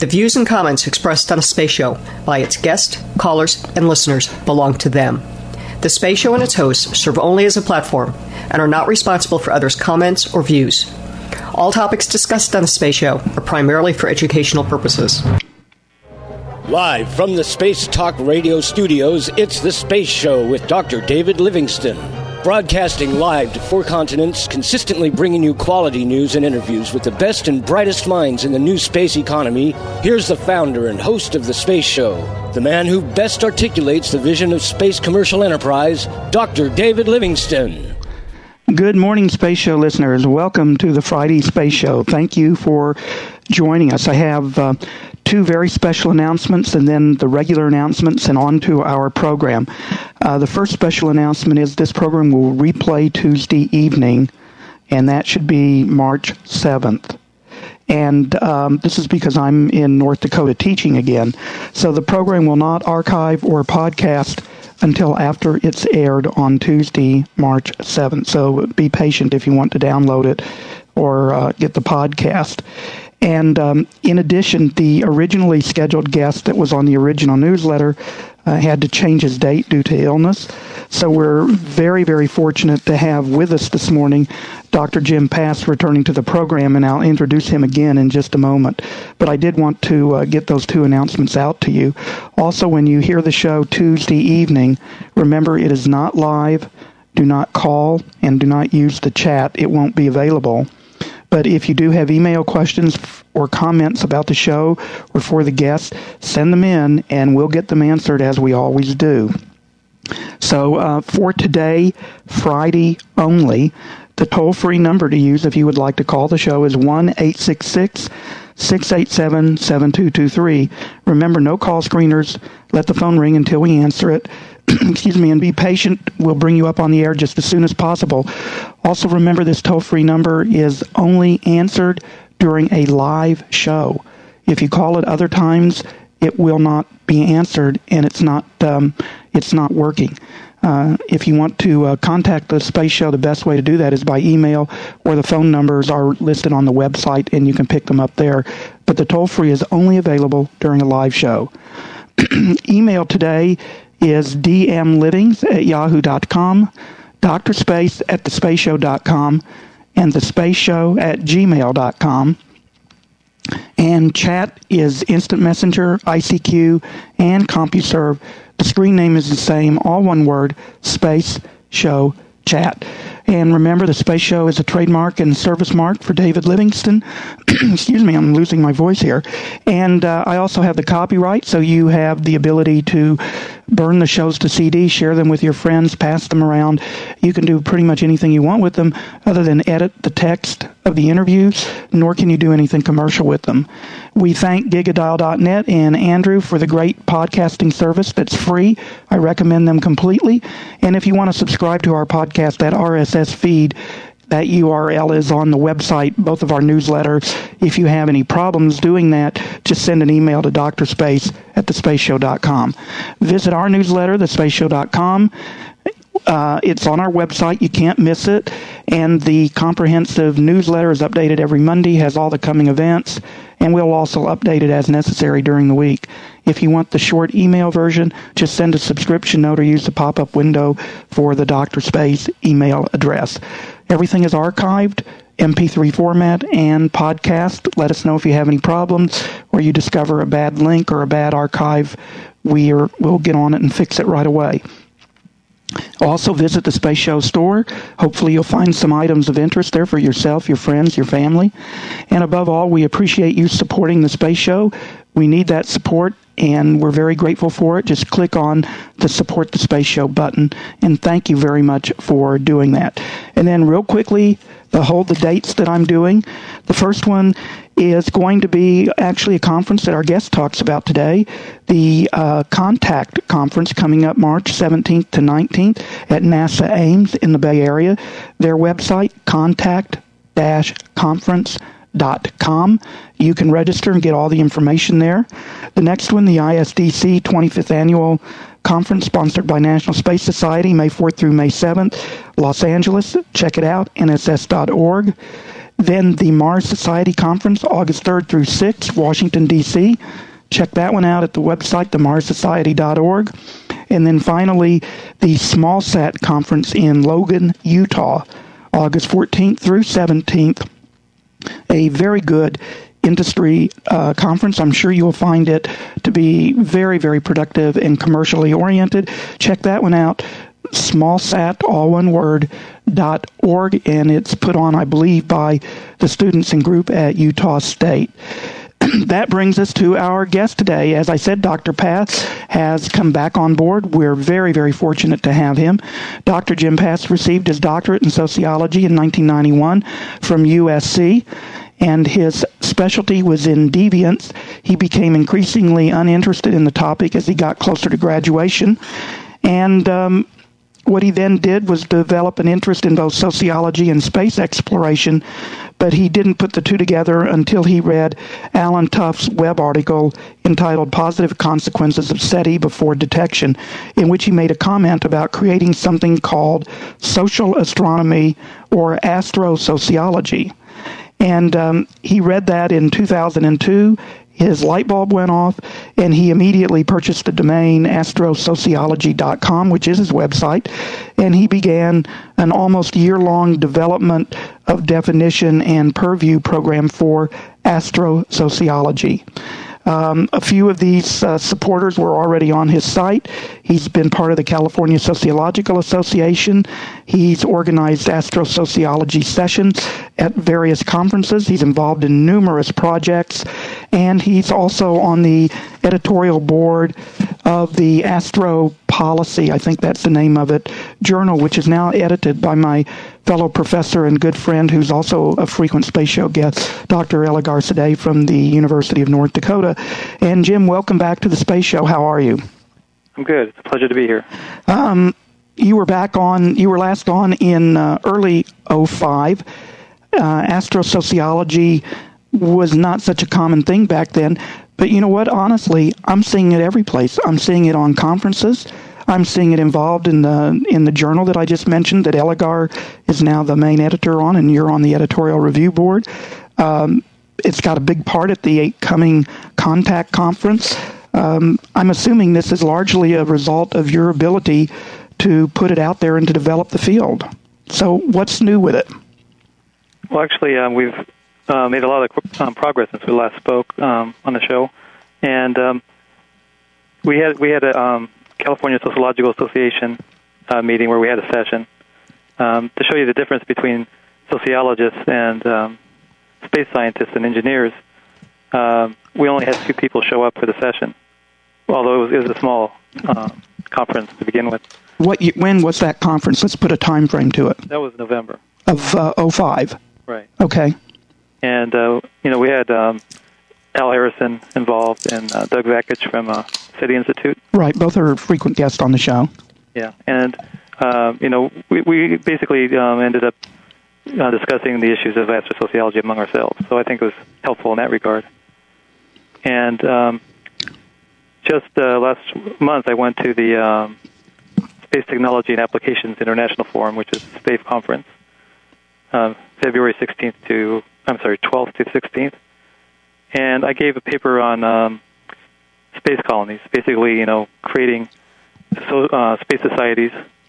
The views and comments expressed on a Space Show by its guests, callers, and listeners belong to them. The Space Show and its hosts serve only as a platform and are not responsible for others' comments or views. All topics discussed on the Space Show are primarily for educational purposes. Live from the Space Talk Radio studios, it's The Space Show with Dr. David Livingston. Broadcasting live to 4 continents, consistently bringing you quality news and interviews with the best and brightest minds in the new space economy, here's the founder and host of The Space Show, the man who best articulates the vision of space commercial enterprise, Dr. David Livingston. Good morning, Space Show listeners. Welcome to the Friday Space Show. Thank you for joining us. I have 2 very special announcements and then the regular announcements and on to our program. The first special announcement is this program will replay Tuesday evening, and that should be March 7th. And this is because I'm in North Dakota teaching again. So the program will not archive or podcast until after it's aired on Tuesday, March 7th. So be patient if you want to download it or get the podcast. And in addition, the originally scheduled guest that was on the original newsletter had to change his date due to illness. So we're very, very fortunate to have with us this morning Dr. Jim Pass returning to the program, and I'll introduce him again in just a moment. But I did want to get those 2 announcements out to you. Also, when you hear the show Tuesday evening, remember it is not live. Do not call and do not use the chat. It won't be available. But if you do have email questions or comments about the show or for the guests, send them in and we'll get them answered as we always do. So for today, Friday only, the toll-free number to use if you would like to call the show is 1-866-687-7223. Remember, no call screeners. Let the phone ring until we answer it. Excuse me, and be patient. We'll bring you up on the air just as soon as possible. Also, remember this toll-free number is only answered during a live show. If you call at other times, it will not be answered, and it's not working. If you want to contact the Space Show, the best way to do that is by email, or the phone numbers are listed on the website, and you can pick them up there. But the toll-free is only available during a live show. Email today is dmlivings@yahoo.com, drspace@thespaceshow.com, and thespaceshow@gmail.com. And chat is Instant Messenger, ICQ, and CompuServe. The screen name is the same, all one word, Space Show Chat. And remember, the Space Show is a trademark and service mark for David Livingston. Excuse me, I'm losing my voice here. And I also have the copyright, so you have the ability to burn the shows to CD, share them with your friends, pass them around. You can do pretty much anything you want with them other than edit the text of the interviews, nor can you do anything commercial with them. We thank Gigadial.net and Andrew for the great podcasting service that's free. I recommend them completely. And if you want to subscribe to our podcast, that RSS feed, that URL is on the website, both of our newsletters. If you have any problems doing that, just send an email to drspace@thespaceshow.com. Visit our newsletter, thespaceshow.com. It's on our website. You can't miss it. And the comprehensive newsletter is updated every Monday, has all the coming events, and we'll also update it as necessary during the week. If you want the short email version, just send a subscription note or use the pop-up window for the Dr. Space email address. Everything is archived, MP3 format, and podcast. Let us know if you have any problems or you discover a bad link or a bad archive. We'll get on it and fix it right away. Also, visit the Space Show store. Hopefully you'll find some items of interest there for yourself, your friends, your family. And above all, we appreciate you supporting the Space Show. We need that support, and we're very grateful for it. Just click on the Support the Space Show button, and thank you very much for doing that. And then real quickly, the dates that I'm doing. The first one is going to be actually a conference that our guest talks about today, the Contact Conference coming up March 17th to 19th at NASA Ames in the Bay Area. Their website, contact-conference.com. You can register and get all the information there. The next one, the ISDC 25th Annual Conference, sponsored by National Space Society, May 4th through May 7th, Los Angeles. Check it out, nss.org. Then the Mars Society Conference, August 3rd through 6th, Washington, D.C. Check that one out at the website, themars.society.org. And then finally, the SmallSat Conference in Logan, Utah, August 14th through 17th. A very good industry conference. I'm sure you will find it to be very, very productive and commercially oriented. Check that one out, smallsat, all one word, .org, and it's put on, I believe, by the students and group at Utah State. That brings us to our guest today. As I said, Dr. Pass has come back on board. We're very, very fortunate to have him. Dr. Jim Pass received his doctorate in sociology in 1991 from USC, and his specialty was in deviance. He became increasingly uninterested in the topic as he got closer to graduation, and what he then did was develop an interest in both sociology and space exploration, but he didn't put the two together until he read Alan Tuff's web article entitled Positive Consequences of SETI Before Detection, in which he made a comment about creating something called social astronomy or astrosociology. And he read that in 2002. His light bulb went off, and he immediately purchased the domain astrosociology.com, which is his website, and he began an almost year-long development of definition and purview program for astrosociology. A few of these supporters were already on his site. He's been part of the California Sociological Association. He's organized astrosociology sessions at various conferences. He's involved in numerous projects, and he's also on the editorial board of the Astro Policy, I think that's the name of it, journal, which is now edited by my fellow professor and good friend who's also a frequent Space Show guest, Dr. Eligar Sadeh from the University of North Dakota. And Jim, welcome back to the Space Show. How are you? I'm good. It's a pleasure to be here. You were last on in early 2005. Astrosociology was not such a common thing back then. But you know what? Honestly, I'm seeing it every place. I'm seeing it on conferences. I'm seeing it involved in the journal that I just mentioned that Eligar is now the main editor on, and you're on the editorial review board. It's got a big part at the coming Contact Conference. I'm assuming this is largely a result of your ability to put it out there and to develop the field. So what's new with it? Well, actually, we've made a lot of progress since we last spoke on the show, and we had a California Sociological Association meeting where we had a session to show you the difference between sociologists and space scientists and engineers. We only had 2 people show up for the session, although it was a small conference to begin with. When was that conference? Let's put a time frame to it. That was November of 2005. Right. Okay. And we had Al Harrison involved and Doug Vakich from SETI Institute. Right. Both are frequent guests on the show. Yeah. And we basically ended up discussing the issues of astrosociology among ourselves. So I think it was helpful in that regard. And just last month, I went to the Space Technology and Applications International Forum, which is the SPAFE conference, February 12th to 16th. And I gave a paper on space colonies, basically, creating space societies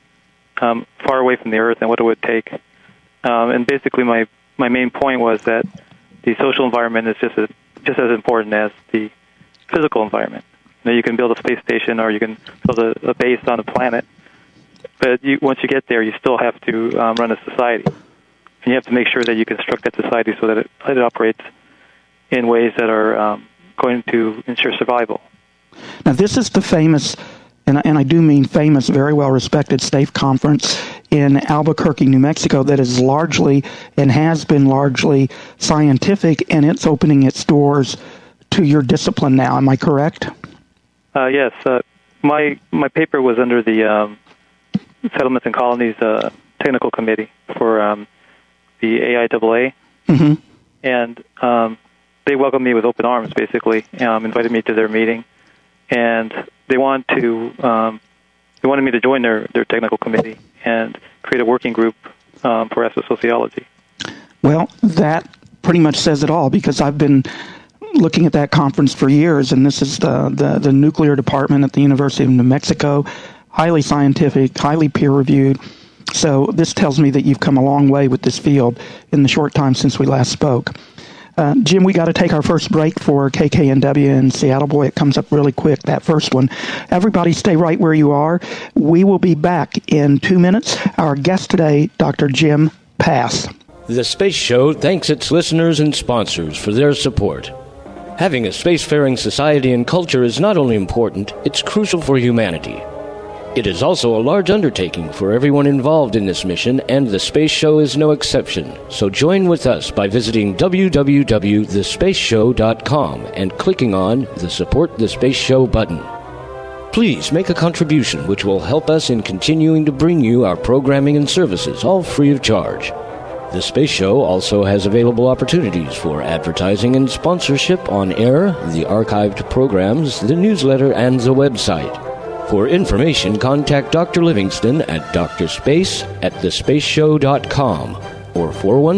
far away from the Earth and what it would take. And basically, my main point was that the social environment is just as important as the physical environment. You can build a space station or you can build a base on a planet, but once you get there, you still have to run a society. And you have to make sure that you construct that society so that it operates in ways that are going to ensure survival. Now, this is the famous, and I do mean famous, very well-respected SPAFE conference in Albuquerque, New Mexico, that is largely and has been largely scientific, and it's opening its doors to your discipline now. Am I correct? Yes. My paper was under the Settlements and Colonies Technical Committee for the AIAA, mm-hmm. and they welcomed me with open arms, basically, invited me to their meeting, and they wanted me to join their technical committee and create a working group for astrosociology. Well, that pretty much says it all, because I've been looking at that conference for years, and this is the nuclear department at the University of New Mexico, highly scientific, highly peer-reviewed. So this tells me that you've come a long way with this field in the short time since we last spoke. Jim, we got to take our first break for KKNW in Seattle. Boy, it comes up really quick, that first one. Everybody stay right where you are. We will be back in 2 minutes. Our guest today, Dr. Jim Pass. The Space Show thanks its listeners and sponsors for their support. Having a spacefaring society and culture is not only important, it's crucial for humanity. It is also a large undertaking for everyone involved in this mission, and the Space Show is no exception. So join with us by visiting www.thespaceshow.com and clicking on the Support the Space Show button. Please make a contribution which will help us in continuing to bring you our programming and services, all free of charge. The Space Show also has available opportunities for advertising and sponsorship on air, the archived programs, the newsletter, and the website. For information, contact Dr. Livingston at drspace@thespaceshow.com or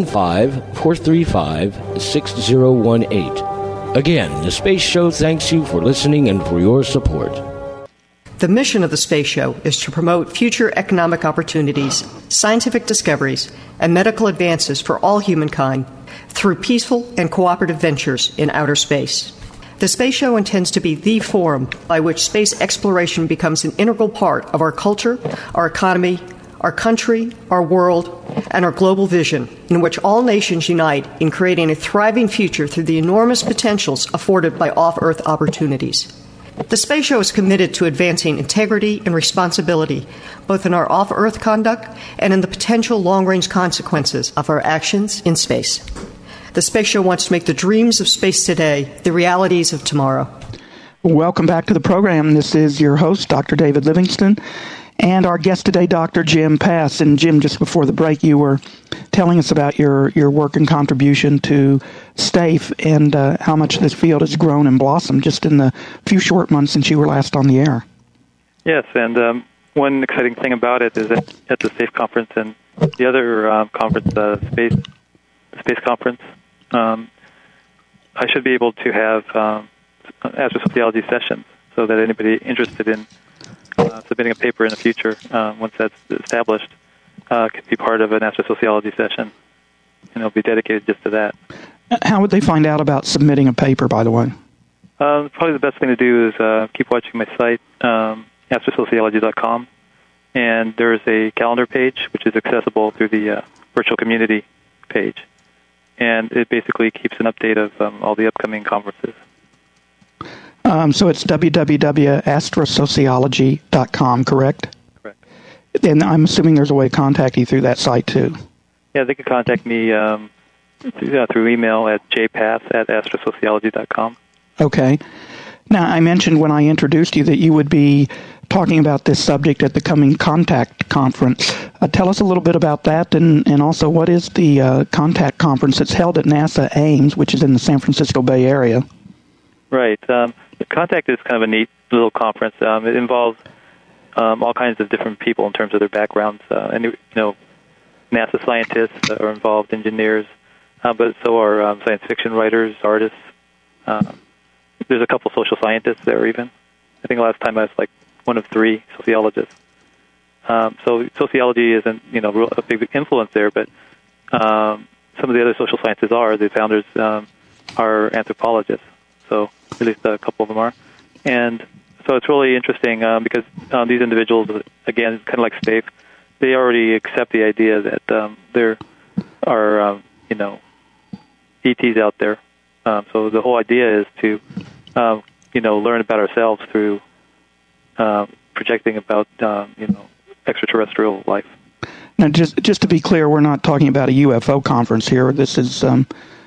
415-435-6018. Again, The Space Show thanks you for listening and for your support. The mission of the Space Show is to promote future economic opportunities, scientific discoveries, and medical advances for all humankind through peaceful and cooperative ventures in outer space. The Space Show intends to be the forum by which space exploration becomes an integral part of our culture, our economy, our country, our world, and our global vision, in which all nations unite in creating a thriving future through the enormous potentials afforded by off-Earth opportunities. The Space Show is committed to advancing integrity and responsibility, both in our off-Earth conduct and in the potential long-range consequences of our actions in space. The Space Show wants to make the dreams of space today the realities of tomorrow. Welcome back to the program. This is your host, Dr. David Livingston, and our guest today, Dr. Jim Pass. And Jim, just before the break, you were telling us about your work and contribution to STAFE and how much this field has grown and blossomed just in the few short months since you were last on the air. Yes, and one exciting thing about it is that at the STAFE conference and the other conference, the Space Conference, I should be able to have astrosociology sessions so that anybody interested in submitting a paper in the future, once that's established, could be part of an astrosociology session, and it'll be dedicated just to that. How would they find out about submitting a paper, by the way? Probably the best thing to do is keep watching my site, astrosociology.com, and there's a calendar page which is accessible through the virtual community page, and it basically keeps an update of all the upcoming conferences. So it's www.astrosociology.com, correct? Correct. And I'm assuming there's a way to contact you through that site, too. Yeah, they can contact me through email at jpass@astrosociology.com. Okay. Now, I mentioned when I introduced you that you would be talking about this subject at the coming CONTACT conference. Tell us a little bit about that, and also what is the CONTACT conference that's held at NASA Ames, which is in the San Francisco Bay Area? Right. The CONTACT is kind of a neat little conference. It involves all kinds of different people in terms of their backgrounds. And NASA scientists are involved, engineers, but so are science fiction writers, artists. There's a couple social scientists there even. I think last time I was like one of 3 sociologists. So sociology isn't a big influence there, but some of the other social sciences are. The founders are anthropologists. So at least a couple of them are. And so it's really interesting because these individuals, again, kind of like STAFE, they already accept the idea that there are, ETs out there. So the whole idea is to, learn about ourselves through projecting about, extraterrestrial life. Now, just to be clear, we're not talking about a UFO conference here. This is a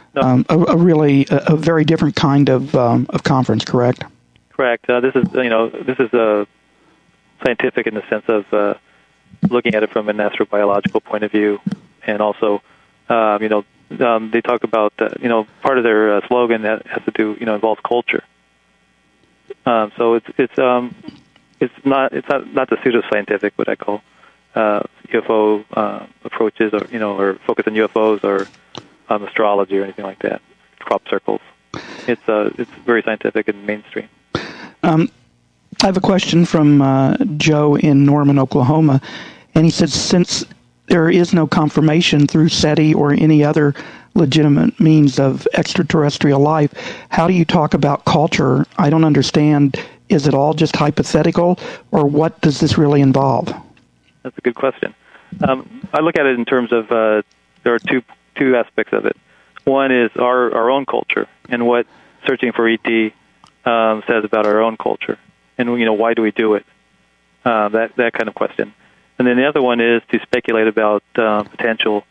very different kind of conference, correct? Correct. This is scientific in the sense of looking at it from an astrobiological point of view, and also, they talk about part of their slogan that has to do involves culture. So it's not the pseudoscientific, what I call UFO approaches, or focus on UFOs, or astrology or anything like that, crop circles. It's very scientific and mainstream. I have a question from Joe in Norman, Oklahoma, and he says, since there is no confirmation through SETI or any other legitimate means of extraterrestrial life, how do you talk about culture? I don't understand. Is it all just hypothetical, or what does this really involve? That's a good question. I look at it in terms of there are two aspects of it. One is our own culture and what searching for ET says about our own culture, and why do we do it? That kind of question. And then the other one is to speculate about potential,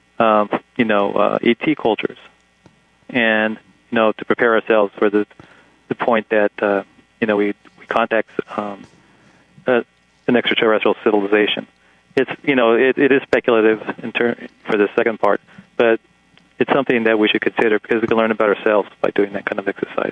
ET cultures, and to prepare ourselves for the point that we contact an extraterrestrial civilization. It's it is speculative for the second part, but it's something that we should consider because we can learn about ourselves by doing that kind of exercise.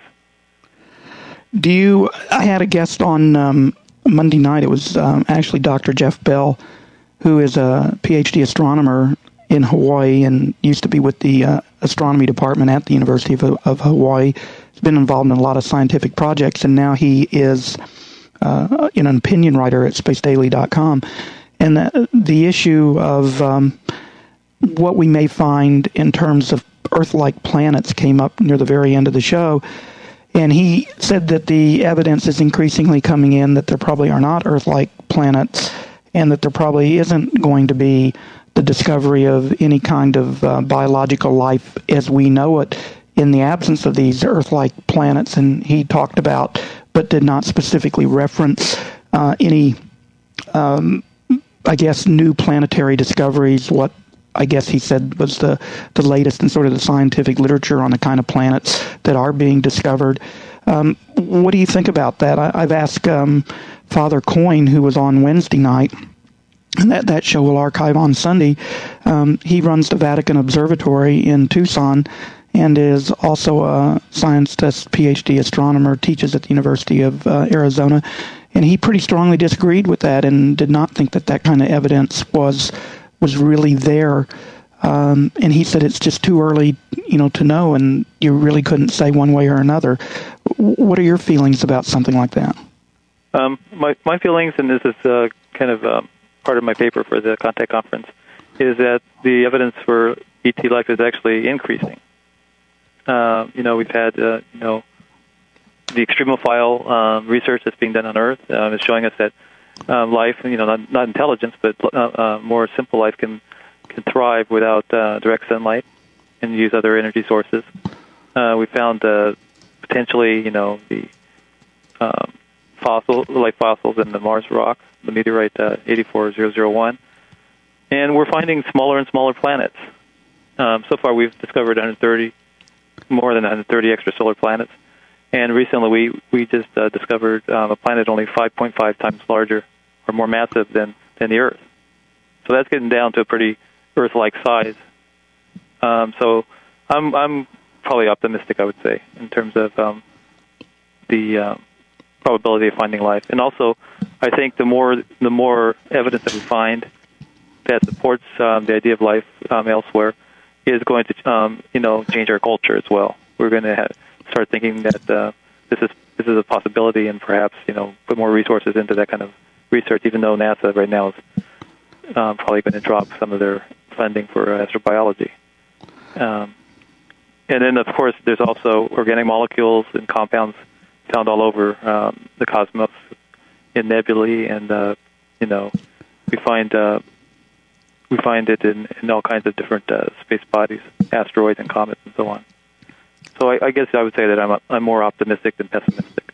I had a guest on Monday night. It was actually Dr. Jeff Bell, who is a PhD astronomer in Hawaii and used to be with the astronomy department at the University of Hawaii. He's been involved in a lot of scientific projects, and now he is an opinion writer at spacedaily.com. And the issue of what we may find in terms of Earth-like planets came up near the very end of the show. And he said that the evidence is increasingly coming in that there probably are not Earth-like planets and that there probably isn't going to be the discovery of any kind of biological life as we know it in the absence of these Earth-like planets. And he talked about, but did not specifically reference any new planetary discoveries, what I guess he said was the latest in sort of the scientific literature on the kind of planets that are being discovered. What do you think about that? I've asked Father Coyne, who was on Wednesday night, and that show will archive on Sunday. He runs the Vatican Observatory in Tucson and is also a scientist, PhD astronomer, teaches at the University of Arizona. And he pretty strongly disagreed with that and did not think that kind of evidence was really there. And he said it's just too early, to know, and you really couldn't say one way or another. What are your feelings about something like that? My feelings, and this is kind of part of my paper for the Contact Conference, is that the evidence for ET life is actually increasing. We've had, the extremophile research that's being done on Earth is showing us that life, not intelligence, but more simple life can thrive without direct sunlight and use other energy sources. We found potentially, the life fossils in the Mars rocks, the meteorite 84001, and we're finding smaller and smaller planets. So far, we've discovered more than 130 extrasolar planets. And recently, we just discovered a planet only 5.5 times larger or more massive than the Earth. So that's getting down to a pretty Earth-like size. So I'm probably optimistic, I would say, in terms of the probability of finding life. And also, I think the more evidence that we find that supports the idea of life elsewhere is going to change our culture as well. We're going to start thinking that this is a possibility, and perhaps put more resources into that kind of research. Even though NASA right now is probably going to drop some of their funding for astrobiology, and then of course there's also organic molecules and compounds found all over the cosmos in nebulae, and we find it in all kinds of different space bodies, asteroids and comets and so on. So I guess I would say that I'm more optimistic than pessimistic.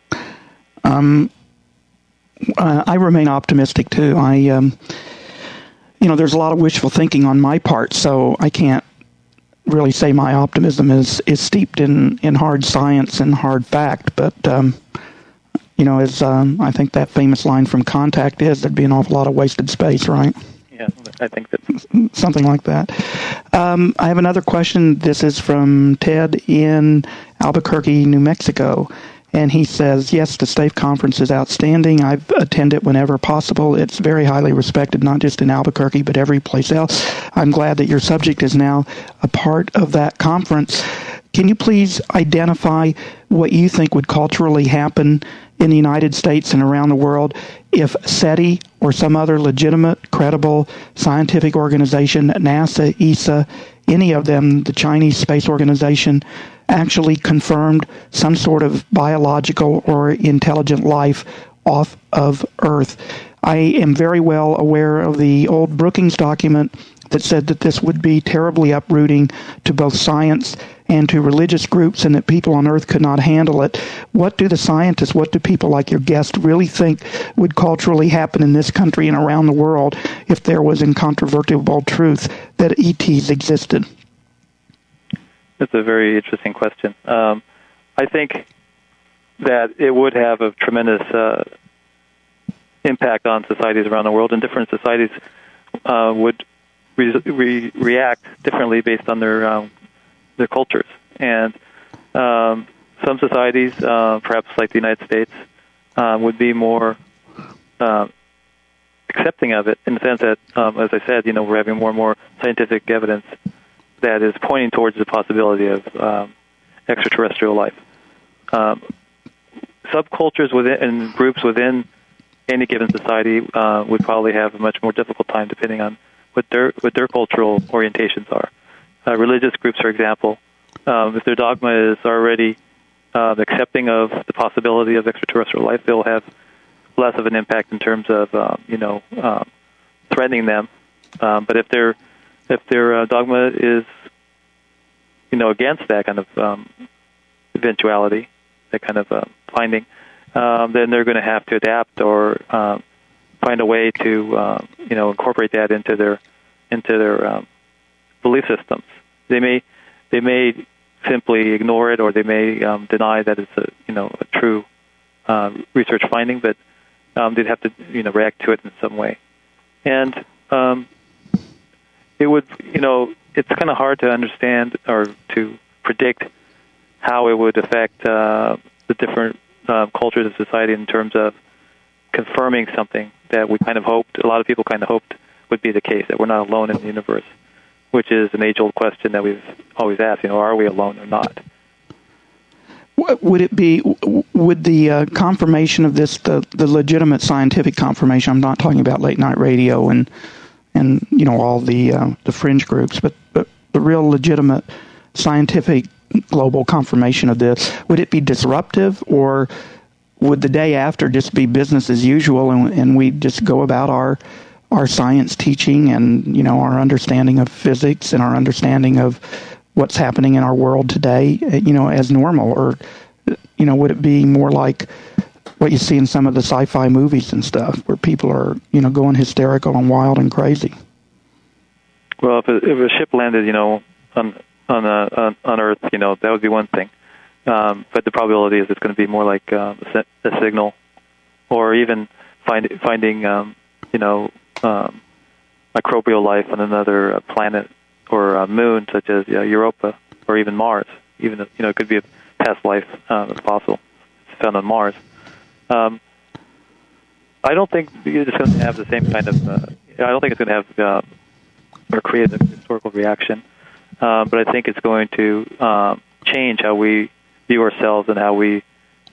I remain optimistic too. There's a lot of wishful thinking on my part, so I can't really say my optimism is steeped in hard science and hard fact. But as I think that famous line from Contact is, there'd be an awful lot of wasted space, right? Yeah, I think that something like that. I have another question. This is from Ted in Albuquerque, New Mexico, And he says, yes, the STAFE conference is outstanding. I've attended whenever possible. It's very highly respected, not just in Albuquerque, but every place else. I'm glad that your subject is now a part of that conference. Can you please identify what you think would culturally happen in the United States and around the world if SETI or some other legitimate, credible scientific organization, NASA, ESA, any of them, the Chinese Space Organization, actually confirmed some sort of biological or intelligent life off of Earth? I am very well aware of the old Brookings document that said that this would be terribly uprooting to both science and to religious groups, and that people on Earth could not handle it. What do the scientists, what do people like your guest really think would culturally happen in this country and around the world if there was incontrovertible truth that ETs existed? That's a very interesting question. I think that it would have a tremendous impact on societies around the world, and different societies would react differently based on their cultures. And some societies, perhaps like the United States, would be more accepting of it, in the sense that, as I said, we're having more and more scientific evidence that is pointing towards the possibility of extraterrestrial life. Subcultures within and groups within any given society would probably have a much more difficult time, depending on what their cultural orientations are. Religious groups, for example, if their dogma is already accepting of the possibility of extraterrestrial life, they'll have less of an impact in terms of threatening them. But if their dogma is against that kind of eventuality, that kind of finding, then they're going to have to adapt or find a way to incorporate that into their belief systems. They may simply ignore it, or they may deny that it's a true research finding, but they'd have to react to it in some way. And it would it's kind of hard to understand or to predict how it would affect the different cultures of society in terms of confirming something that we kind of hoped, a lot of people kind of hoped would be the case, that we're not alone in the universe, which is an age-old question that we've always asked, are we alone or not? Would the confirmation of this, the legitimate scientific confirmation, I'm not talking about late-night radio and all the fringe groups, but the real legitimate scientific global confirmation of this, would it be disruptive, or would the day after just be business as usual, and we just go about our science teaching and our understanding of physics and our understanding of what's happening in our world today, as normal? Or would it be more like what you see in some of the sci-fi movies and stuff, where people are going hysterical and wild and crazy? Well, if a ship landed on Earth, that would be one thing. But the probability is it's going to be more like a signal, or even finding microbial life on another planet or moon, such as Europa, or even Mars. Even it could be a past life fossil found on Mars. I don't think it's going to have the same kind of. I don't think it's going to have or create a historical reaction. But I think it's going to change how we view ourselves and how we,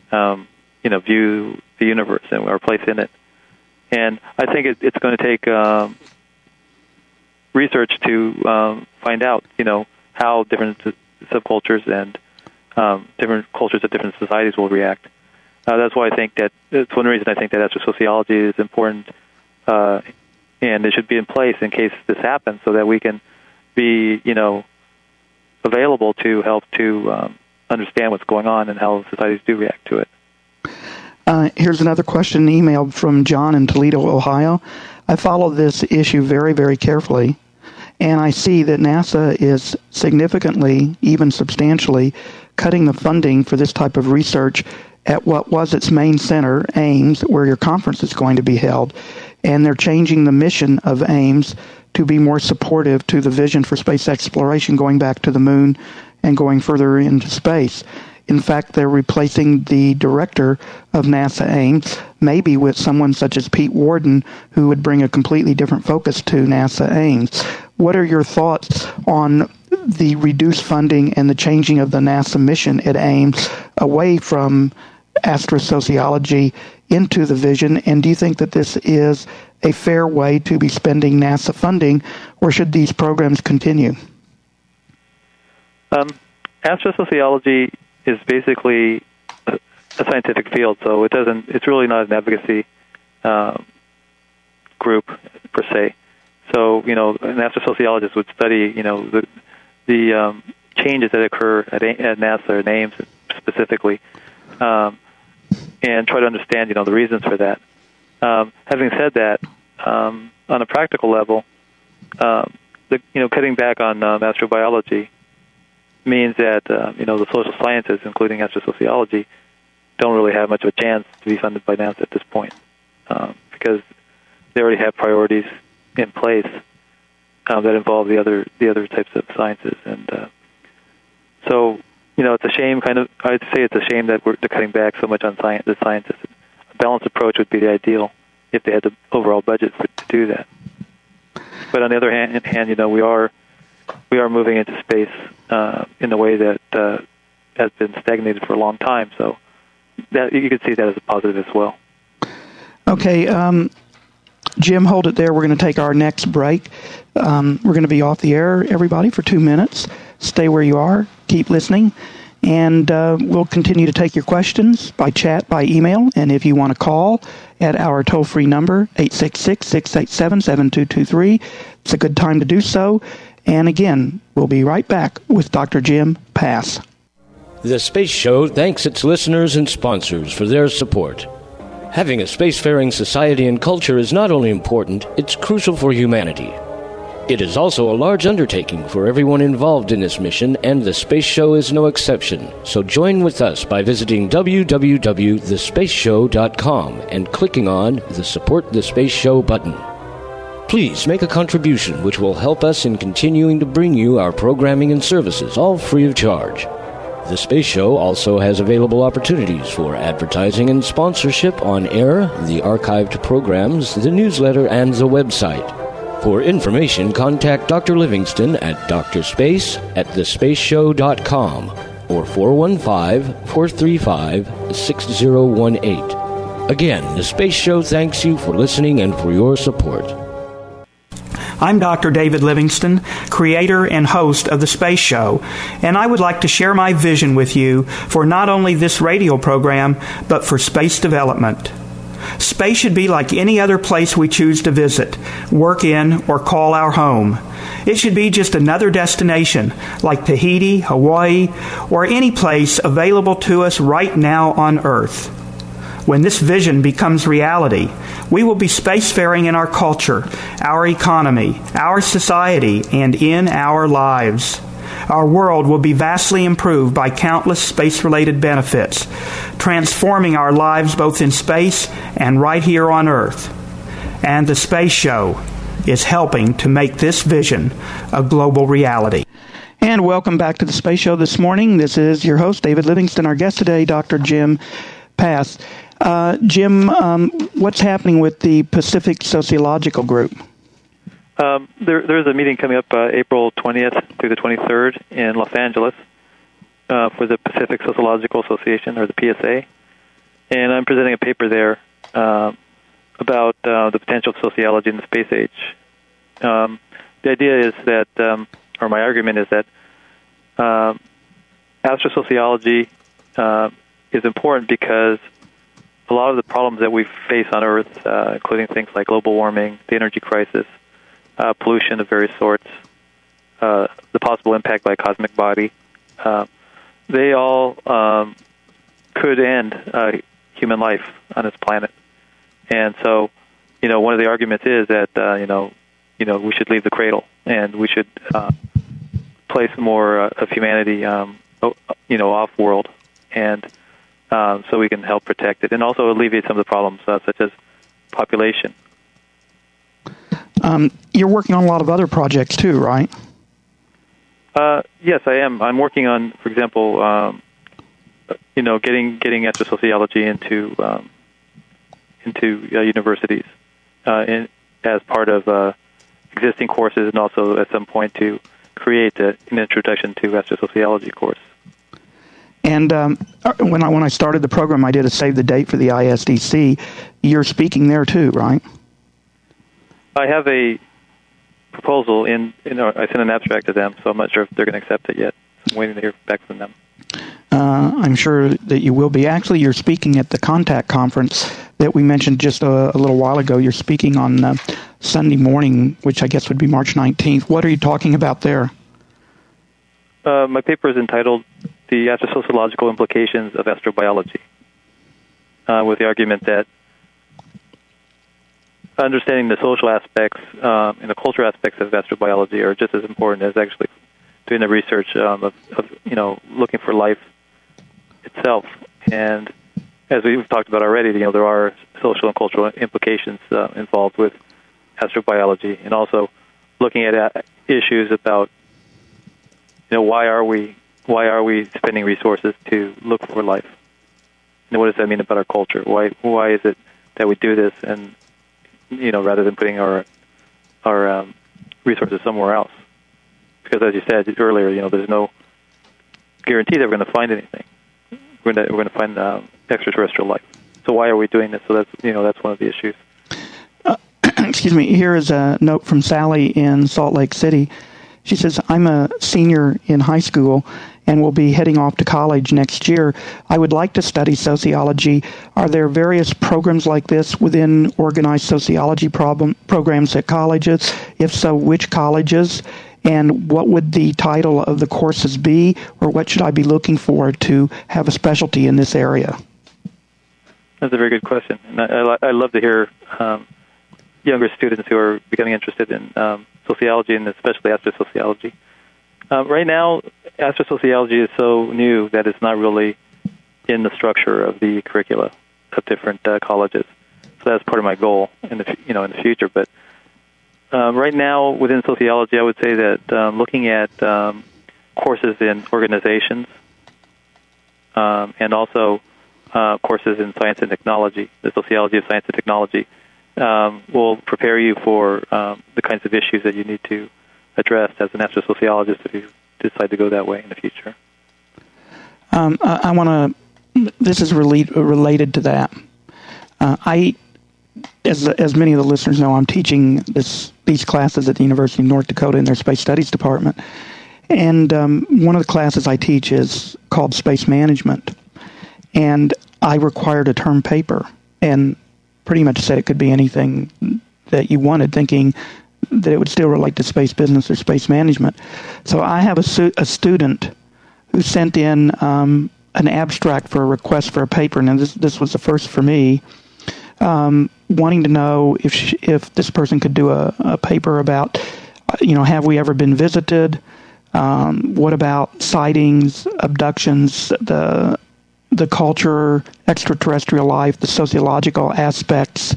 view the universe and our place in it. And I think it's going to take research to find out, how different subcultures and different cultures of different societies will react. That's why I think that's one reason I think that astrosociology is important, and it should be in place in case this happens, so that we can be, available to help to understand what's going on and how societies do react to it. Here's another question emailed from John in Toledo, Ohio. I follow this issue very, very carefully, and I see that NASA is significantly, even substantially, cutting the funding for this type of research at what was its main center, Ames, where your conference is going to be held. And they're changing the mission of Ames to be more supportive to the vision for space exploration, going back to the moon and going further into space. in fact, they're replacing the director of NASA Ames, maybe with someone such as Pete Worden, who would bring a completely different focus to NASA Ames. What are your thoughts on the reduced funding and the changing of the NASA mission at Ames away from astrosociology into the vision? And do you think that this is a fair way to be spending NASA funding, or should these programs continue? Astrosociology is basically a scientific field, so it's really not an advocacy group per se. So, an astrosociologist would study, the changes that occur at NASA or Ames specifically, and try to understand, the reasons for that. Having said that, on a practical level, cutting back on astrobiology means that the social sciences, including astrosociology, don't really have much of a chance to be funded by NASA at this point, because they already have priorities in place that involve the other types of sciences, and so it's a shame. I'd say it's a shame that they're cutting back so much on the sciences. A balanced approach would be the ideal if they had the overall budget to do that. But on the other hand, we are moving into space in a way that has been stagnated for a long time. So that you could see that as a positive as well. Okay, Jim, hold it there. We're going to take our next break. We're going to be off the air, everybody, for 2 minutes. Stay where you are. Keep listening. And we'll continue to take your questions by chat, by email. And if you want to call at our toll-free number, 866-687-7223, it's a good time to do so. And again, we'll be right back with Dr. Jim Pass. The Space Show thanks its listeners and sponsors for their support. Having a spacefaring society and culture is not only important, it's crucial for humanity. It is also a large undertaking for everyone involved in this mission, and the Space Show is no exception. So join with us by visiting www.thespaceshow.com and clicking on the Support the Space Show button. Please make a contribution which will help us in continuing to bring you our programming and services, all free of charge. The Space Show also has available opportunities for advertising and sponsorship on air, the archived programs, the newsletter, and the website. For information, contact Dr. Livingston at drspace@thespaceshow.com or 415-435-6018. Again, the Space Show thanks you for listening and for your support. I'm Dr. David Livingston, creator and host of The Space Show, and I would like to share my vision with you for not only this radio program, but for space development. Space should be like any other place we choose to visit, work in, or call our home. It should be just another destination, like Tahiti, Hawaii, or any place available to us right now on Earth. When this vision becomes reality, we will be spacefaring in our culture, our economy, our society, and in our lives. Our world will be vastly improved by countless space-related benefits, transforming our lives both in space and right here on Earth. And the Space Show is helping to make this vision a global reality. And welcome back to the Space Show this morning. This is your host, David Livingston. Our guest today, Dr. Jim Pass. Jim, what's happening with the Pacific Sociological Group? There's a meeting coming up April 20th through the 23rd in Los Angeles for the Pacific Sociological Association, or the PSA. And I'm presenting a paper there about the potential of sociology in the space age. The idea is that, or my argument is that astrosociology is important because a lot of the problems that we face on Earth, including things like global warming, the energy crisis, pollution of various sorts, the possible impact by a cosmic body, they all could end human life on this planet. And so, one of the arguments is that, we should leave the cradle and we should place more of humanity, off-world, and so we can help protect it and also alleviate some of the problems, such as population. You're working on a lot of other projects too, right? Yes, I am. I'm working on, for example, getting astrosociology into universities as part of existing courses, and also at some point to create an introduction to astrosociology course. And when I started the program, I did a save the date for the ISDC. You're speaking there too, right? I have a proposal I sent an abstract to them, so I'm not sure if they're going to accept it yet. I'm waiting to hear back from them. I'm sure that you will be. Actually, you're speaking at the Contact Conference that we mentioned just a little while ago. You're speaking on Sunday morning, which I guess would be March 19th. What are you talking about there? My paper is entitled The Astrosociological Implications of Astrobiology, with the argument that understanding the social aspects and the cultural aspects of astrobiology are just as important as actually doing the research of looking for life itself. And as we've talked about already, there are social and cultural implications involved with astrobiology, and also looking at issues about why are we spending resources to look for life? What does that mean about our culture? Why is it that we do this, and rather than putting our resources somewhere else? Because as you said earlier, there's no guarantee that we're going to find anything. We're going to find extraterrestrial life. So why are we doing this? So that's one of the issues. Excuse me. Here is a note from Sally in Salt Lake City. She says, I'm a senior in high school and will be heading off to college next year. I would like to study sociology. Are there various programs like this within organized sociology programs at colleges? If so, which colleges? And what would the title of the courses be? Or what should I be looking for to have a specialty in this area? That's a very good question. And I love to hear younger students who are becoming interested in sociology, and especially astrosociology. Right now, astrosociology is so new that it's not really in the structure of the curricula of different colleges. So that's part of my goal in the future. But right now, within sociology, I would say that looking at courses in organizations and also courses in science and technology, the sociology of science and technology, will prepare you for the kinds of issues that you need to address as an astrosociologist if you decide to go that way in the future. I want to. This is related to that. As many of the listeners know, I'm teaching these classes at the University of North Dakota in their Space Studies department, and one of the classes I teach is called Space Management, and I required a term paper, and pretty much said it could be anything that you wanted, thinking that it would still relate to space business or space management. So I have a student who sent in an abstract for a request for a paper, and this was the first for me, wanting to know if this person could do a paper about, have we ever been visited? What about sightings, abductions, the culture, extraterrestrial life, the sociological aspects,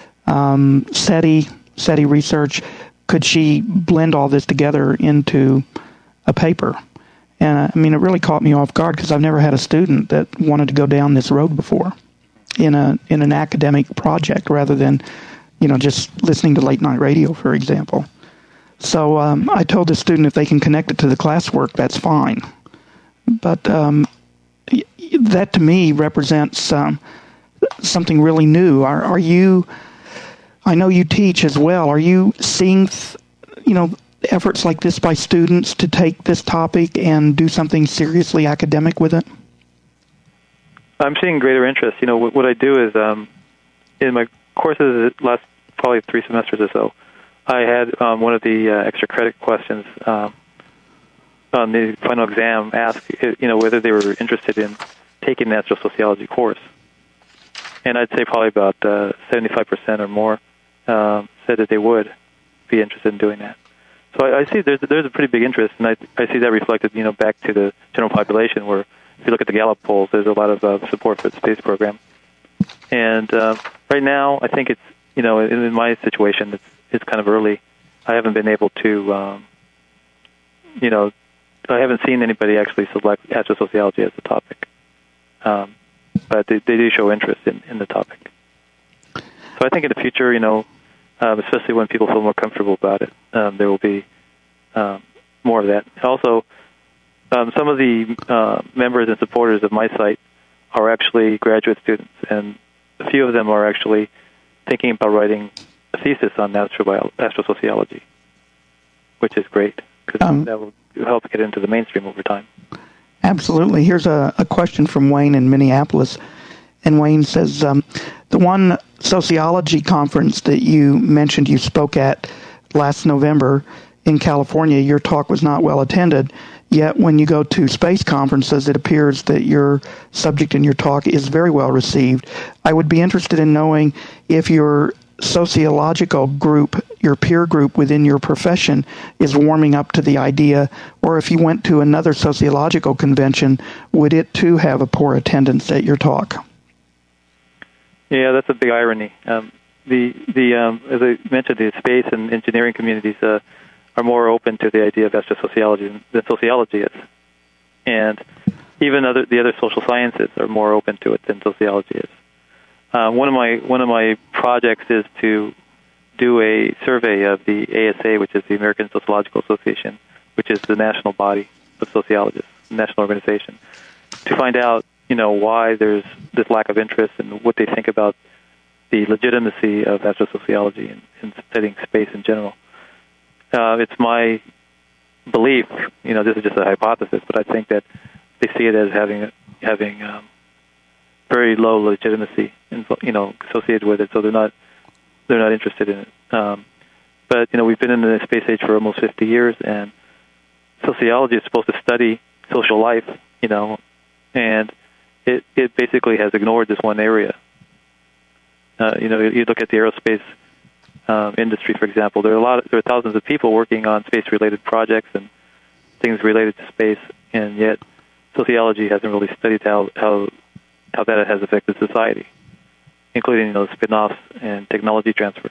SETI research? Could she blend all this together into a paper? And it really caught me off guard because I've never had a student that wanted to go down this road before in an academic project rather than, just listening to late night radio, for example. So I told the student if they can connect it to the classwork, that's fine. But that to me represents something really new. Are you? I know you teach as well. Are you seeing, efforts like this by students to take this topic and do something seriously academic with it? I'm seeing greater interest. What I do is in my courses the last probably 3 semesters or so, I had one of the extra credit questions on the final exam ask, whether they were interested in taking an astrosociology course. And I'd say probably about 75% or more said that they would be interested in doing that. So I see there's a pretty big interest, and I see that reflected, back to the general population, where if you look at the Gallup polls, there's a lot of support for the space program. And right now, I think it's, in my situation, it's kind of early. I haven't been able to, I haven't seen anybody actually select astrosociology as a topic. but they do show interest in the topic. So I think in the future, especially when people feel more comfortable about it, there will be more of that. Also, some of the members and supporters of my site are actually graduate students, and a few of them are actually thinking about writing a thesis on astrosociology, which is great, because that will help get into the mainstream over time. Absolutely. Here's a question from Wayne in Minneapolis. And Wayne says, the one sociology conference that you mentioned you spoke at last November in California, your talk was not well attended. Yet when you go to space conferences, it appears that your subject in your talk is very well received. I would be interested in knowing if your sociological group, your peer group within your profession, is warming up to the idea, or if you went to another sociological convention, would it too have a poor attendance at your talk? Yeah, that's a big irony. As I mentioned, the space and engineering communities are more open to the idea of astrosociology than sociology is, and even the other social sciences are more open to it than sociology is. One of my projects is to do a survey of the ASA, which is the American Sociological Association, which is the national body of sociologists, national organization, to find out why there's this lack of interest and what they think about the legitimacy of astrosociology and studying space in general. It's my belief, this is just a hypothesis, but I think that they see it as having very low legitimacy, associated with it, so they're not interested in it. But we've been in the space age for almost 50 years, and sociology is supposed to study social life, and it basically has ignored this one area. You look at the aerospace industry, for example. There are thousands of people working on space-related projects and things related to space, and yet sociology hasn't really studied how that has affected society, including spin-offs and technology transfer.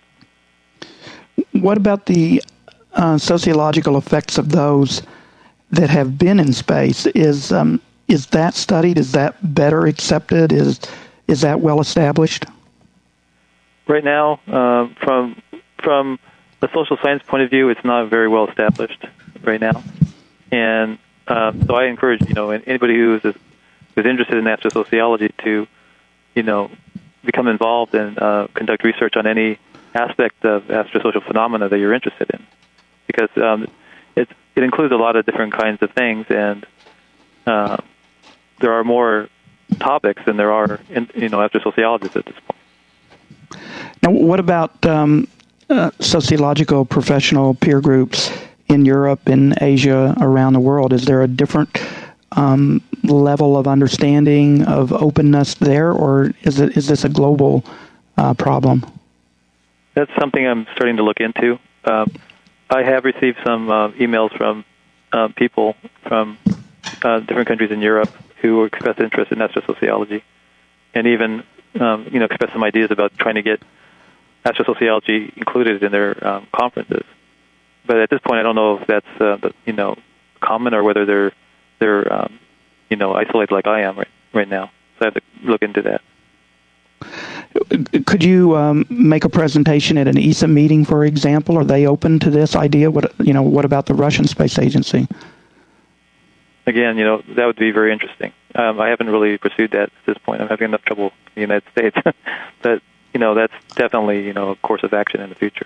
What about the sociological effects of those that have been in space? Is that studied? Is that better accepted? Is that well established? Right now, from a social science point of view, it's not very well established right now, and so I encourage anybody who's interested in astrosociology to become involved and conduct research on any aspect of astrosocial phenomena that you're interested in, because it includes a lot of different kinds of things, and there are more topics than there are astrosociologists at this point. Now, what about sociological professional peer groups in Europe, in Asia, around the world? Is there a different level of understanding, of openness there, or is this a global problem? That's something I'm starting to look into. I have received some emails from people from different countries in Europe who express interest in astrosociology, and even express some ideas about trying to get astrosociology included in their conferences. But at this point, I don't know if that's common or whether they're isolated like I am right now. So I have to look into that. Could you make a presentation at an ESA meeting, for example? Are they open to this idea? What about the Russian Space Agency? Again, that would be very interesting. I haven't really pursued that at this point. I'm having enough trouble in the United States. But, that's definitely, a course of action in the future.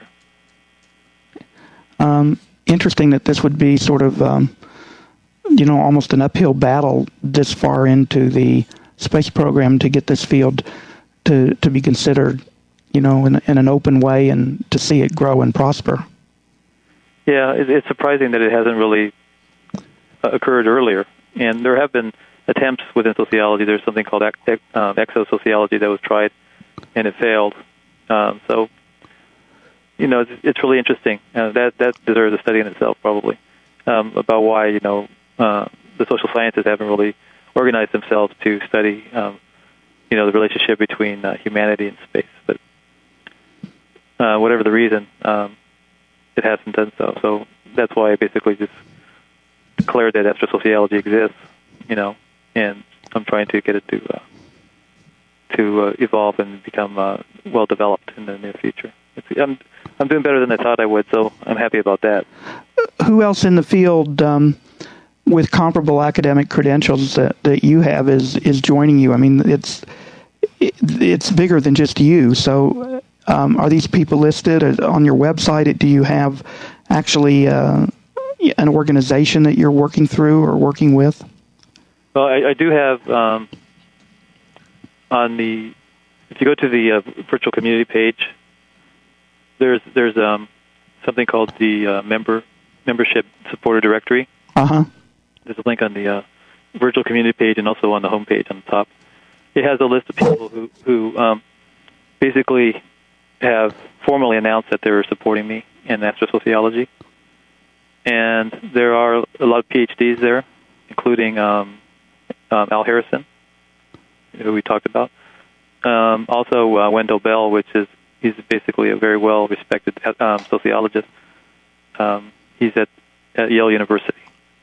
Interesting that this would be sort of, almost an uphill battle this far into the space program to get this field to be considered, in an open way and to see it grow and prosper. Yeah, it's surprising that it hasn't really occurred earlier. And there have been attempts within sociology. There's something called exosociology that was tried, and it failed. So, it's really interesting. That deserves a study in itself, probably, about why, the social sciences haven't really organized themselves to study, the relationship between humanity and space. But whatever the reason, it hasn't done so. So that's why I basically just declared that astrosociology exists, and I'm trying to get it to evolve and become well developed in the near future. I'm doing better than I thought I would, so I'm happy about that. Who else in the field with comparable academic credentials that you have is joining you? I mean, it's bigger than just you. So, are these people listed on your website? Do you have actually an organization that you're working through or working with? Well, I do have if you go to the virtual community page, there's something called the membership supporter directory. Uh-huh. There's a link on the virtual community page and also on the home page on the top. It has a list of people who basically have formally announced that they're supporting me in astrosociology. And there are a lot of PhDs there, including Al Harrison, who we talked about. Also, Wendell Bell, he's basically a very well-respected sociologist. He's at Yale University.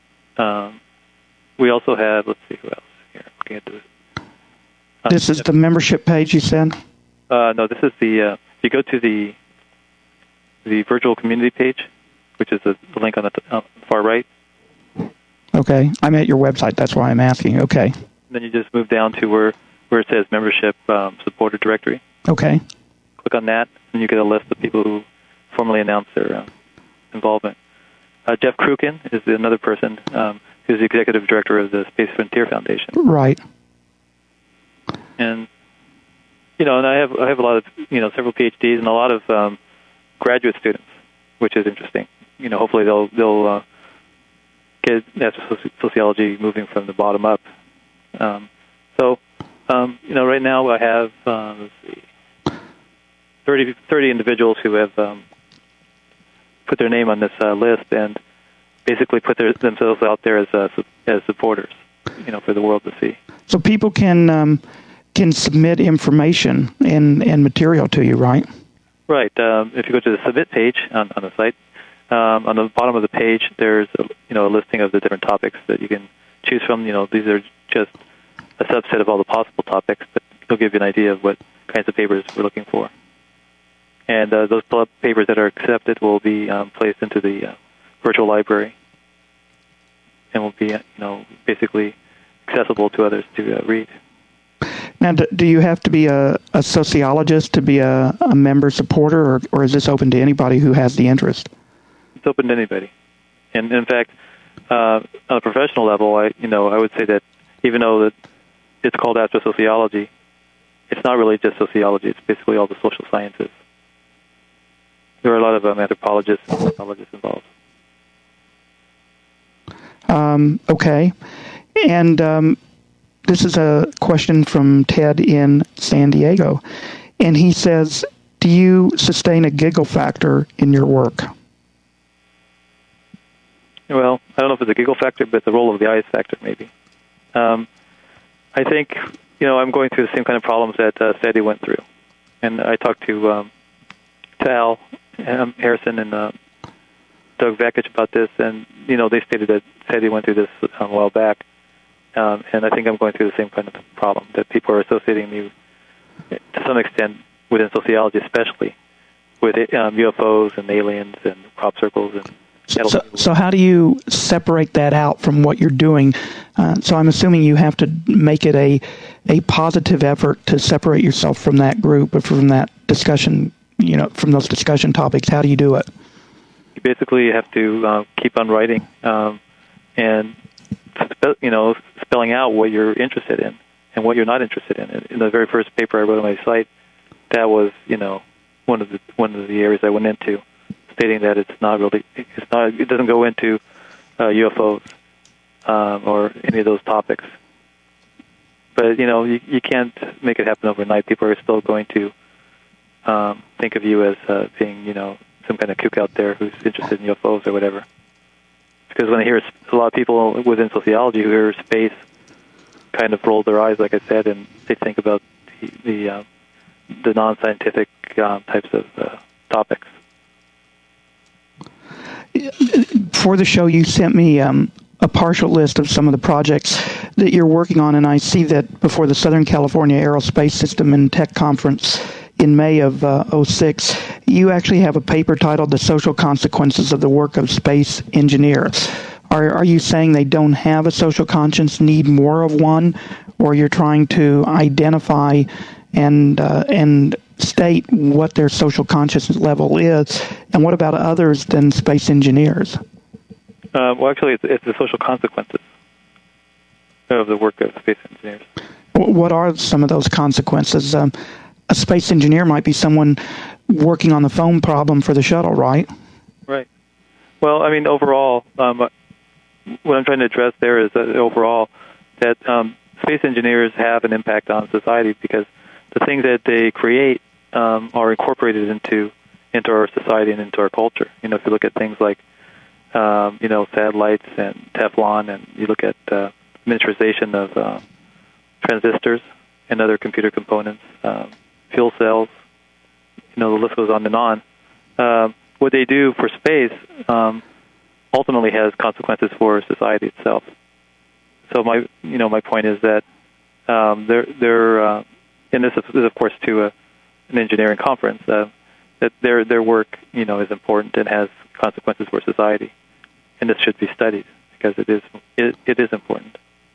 We also have, let's see who else here. Looking at this. This is the membership page, you said? No, this is if you go to the virtual community page, which is the link on the far right. Okay, I'm at your website. That's why I'm asking. Okay. Then you just move down to where it says membership supporter directory. Okay. Click on that, and you get a list of people who formally announced their involvement. Jeff Krukin is another person who's the executive director of the Space Frontier Foundation. Right. And and I have a lot of several PhDs and a lot of graduate students, which is interesting. Hopefully they'll get sociology moving from the bottom up. Right now I have 30 individuals who have put their name on this list and basically put themselves out there as supporters, for the world to see. So people can submit information and material to you, right? Right. If you go to the submit page on the site, on the bottom of the page, there's a listing of the different topics that you can choose from. These are just a subset of all the possible topics, but it'll give you an idea of what kinds of papers we're looking for. And those papers that are accepted will be placed into the virtual library and will be, basically accessible to others to read. Now, do you have to be a sociologist to be a member supporter, or is this open to anybody who has the interest? It's open to anybody. And in fact, on a professional level, I would say that even though that it's called astrosociology, it's not really just sociology. It's basically all the social sciences. There are a lot of anthropologists and psychologists involved. Okay. And this is a question from Ted in San Diego. And he says, do you sustain a giggle factor in your work? Well, I don't know if it's a giggle factor, but the roll of the eyes factor, maybe. I think, I'm going through the same kind of problems that Sadie went through. And I talked to Al Harrison and Doug Vakich about this, and, they stated that Sadie went through this a while back. And I think I'm going through the same kind of problem, that people are associating me, to some extent, within sociology especially, with UFOs and aliens and crop circles. So how do you separate that out from what you're doing? So I'm assuming you have to make it a positive effort to separate yourself from that group or from that discussion, from those discussion topics. How do you do it? You basically have to keep on writing and spelling out what you're interested in and what you're not interested in. In the very first paper I wrote on my site, that was, one of the areas I went into, stating that it doesn't go into UFOs or any of those topics. But you can't make it happen overnight. People are still going to think of you as being some kind of kook out there who's interested in UFOs or whatever. Because when I hear a lot of people within sociology who hear space kind of roll their eyes, like I said, and they think about the non-scientific types of topics. For the show, you sent me a partial list of some of the projects that you're working on, and I see that before the Southern California Aerospace System and Tech Conference in May of 2006, you actually have a paper titled "The Social Consequences of the Work of Space Engineers." Are you saying they don't have a social conscience, need more of one, or you're trying to identify and state what their social consciousness level is? And what about others than space engineers? Well, actually, it's the social consequences of the work of space engineers. What are some of those consequences? A space engineer might be someone working on the foam problem for the shuttle, right? Right. Well, I mean, overall, what I'm trying to address there is that overall that space engineers have an impact on society because the things that they create are incorporated into our society and into our culture. You know, if you look at things like satellites and Teflon, and you look at miniaturization of transistors and other computer components, fuel cells, the list goes on and on. What they do for space ultimately has consequences for society itself. So my point is that they're and this is of course to an engineering conference that their work is important and has consequences for society, and this should be studied because it is important.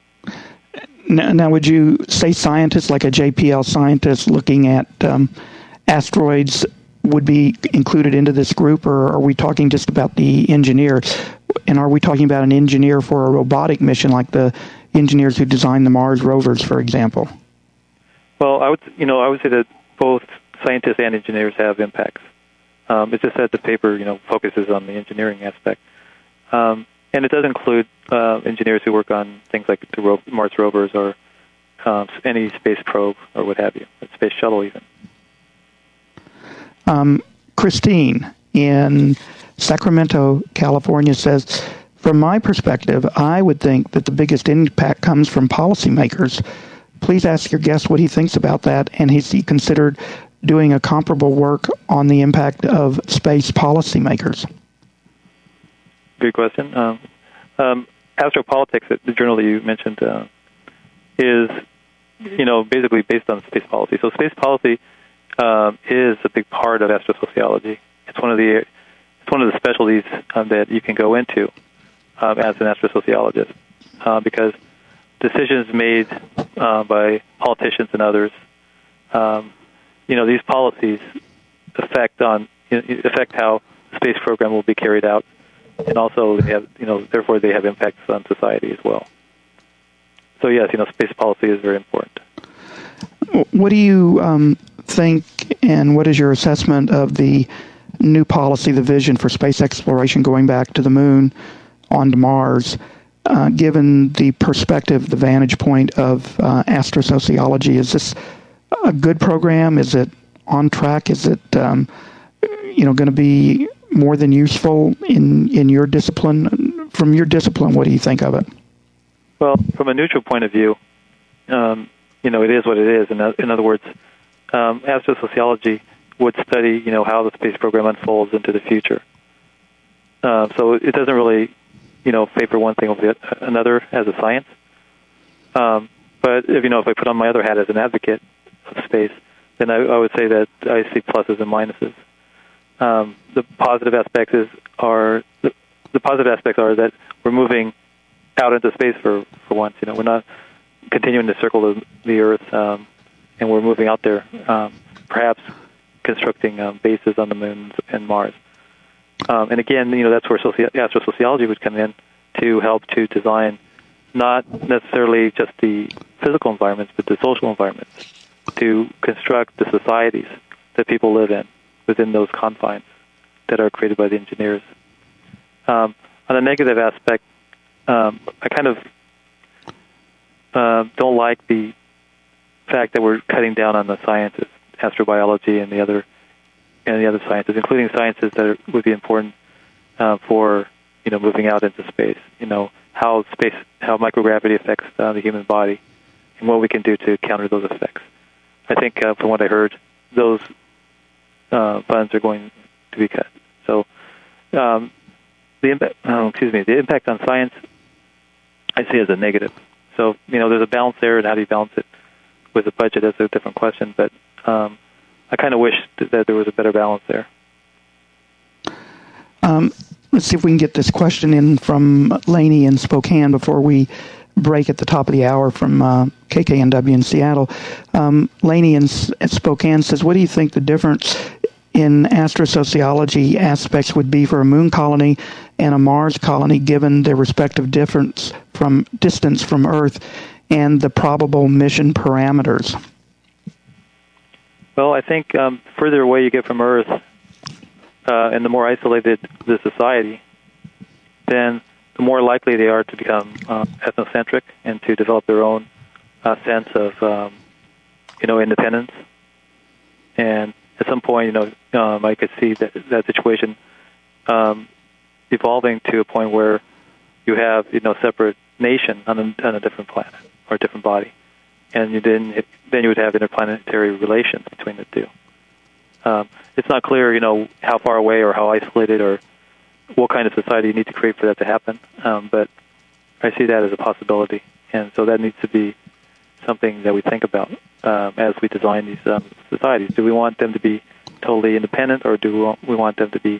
Now, would you say scientists like a JPL scientist looking at asteroids would be included into this group, or are we talking just about the engineer? And are we talking about an engineer for a robotic mission like the engineers who designed the Mars rovers, for example? Well, I would say that both scientists and engineers have impacts. It's just that the paper, focuses on the engineering aspect. And it does include engineers who work on things like the Mars rovers or any space probe or what have you, a space shuttle even. Christine in Sacramento, California says, from my perspective, I would think that the biggest impact comes from policymakers. Please ask your guest what he thinks about that, and has he considered doing a comparable work on the impact of space policymakers? Good question. Astropolitics, the journal that you mentioned, is basically based on space policy. So space policy is a big part of astrosociology. It's one of the specialties that you can go into as an astrosociologist because decisions made by politicians and others, these policies affect how the space program will be carried out, and also they have, therefore they have impacts on society as well. So yes, space policy is very important. What do you think, and what is your assessment of the new policy, the vision for space exploration going back to the moon, onto Mars, given the perspective, the vantage point of astrosociology? Is this a good program? Is it on track? Is it going to be more than useful in your discipline? From your discipline, what do you think of it? Well, from a neutral point of view, it is what it is. In other words, astrosociology would study, how the space program unfolds into the future. So it doesn't really, favor one thing over another as a science. But if I put on my other hat as an advocate of space, then I would say that I see pluses and minuses. The positive aspects are that we're moving out into space for once. We're not continuing to circle the Earth, and we're moving out there, perhaps constructing bases on the moon and Mars. And again, that's where astrosociology would come in to help to design not necessarily just the physical environments, but the social environments, to construct the societies that people live in within those confines that are created by the engineers. On a negative aspect, I kind of don't like the fact that we're cutting down on the sciences, astrobiology and the other sciences, including sciences that would be important for moving out into space. How microgravity affects the human body, and what we can do to counter those effects. I think, from what I heard, those funds are going to be cut. So, the impact on science, I see as a negative. So, there's a balance there, and how do you balance it with the budget? That's a different question. But I kind of wish that there was a better balance there. Let's see if we can get this question in from Laney in Spokane before we break at the top of the hour from KKNW in Seattle. Laney at Spokane says, what do you think the difference in astrosociology aspects would be for a moon colony and a Mars colony, given their respective distance from Earth and the probable mission parameters? Well, I think further away you get from Earth, and the more isolated the society, then the more likely they are to become ethnocentric and to develop their own sense of, independence. And at some point, I could see that situation evolving to a point where you have, separate nation on a different planet or a different body, and then you would have interplanetary relations between the two. It's not clear, how far away or how isolated or what kind of society you need to create for that to happen, but I see that as a possibility, and so that needs to be something that we think about as we design these societies. Do we want them to be totally independent, or do we want them to be,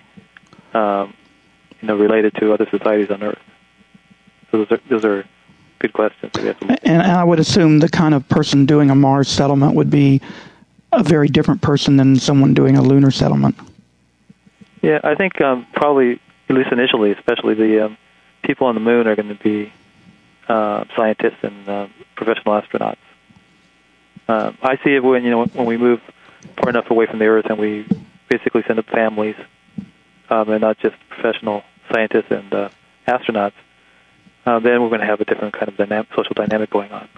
related to other societies on Earth? So those are good questions. We have to look. And I would assume the kind of person doing a Mars settlement would be a very different person than someone doing a lunar settlement. Yeah, I think probably, at least initially, especially the people on the moon are going to be scientists and professional astronauts. I see it when we move far enough away from the Earth and we basically send up families and not just professional scientists and astronauts. Then we're going to have a different kind of social dynamic going on.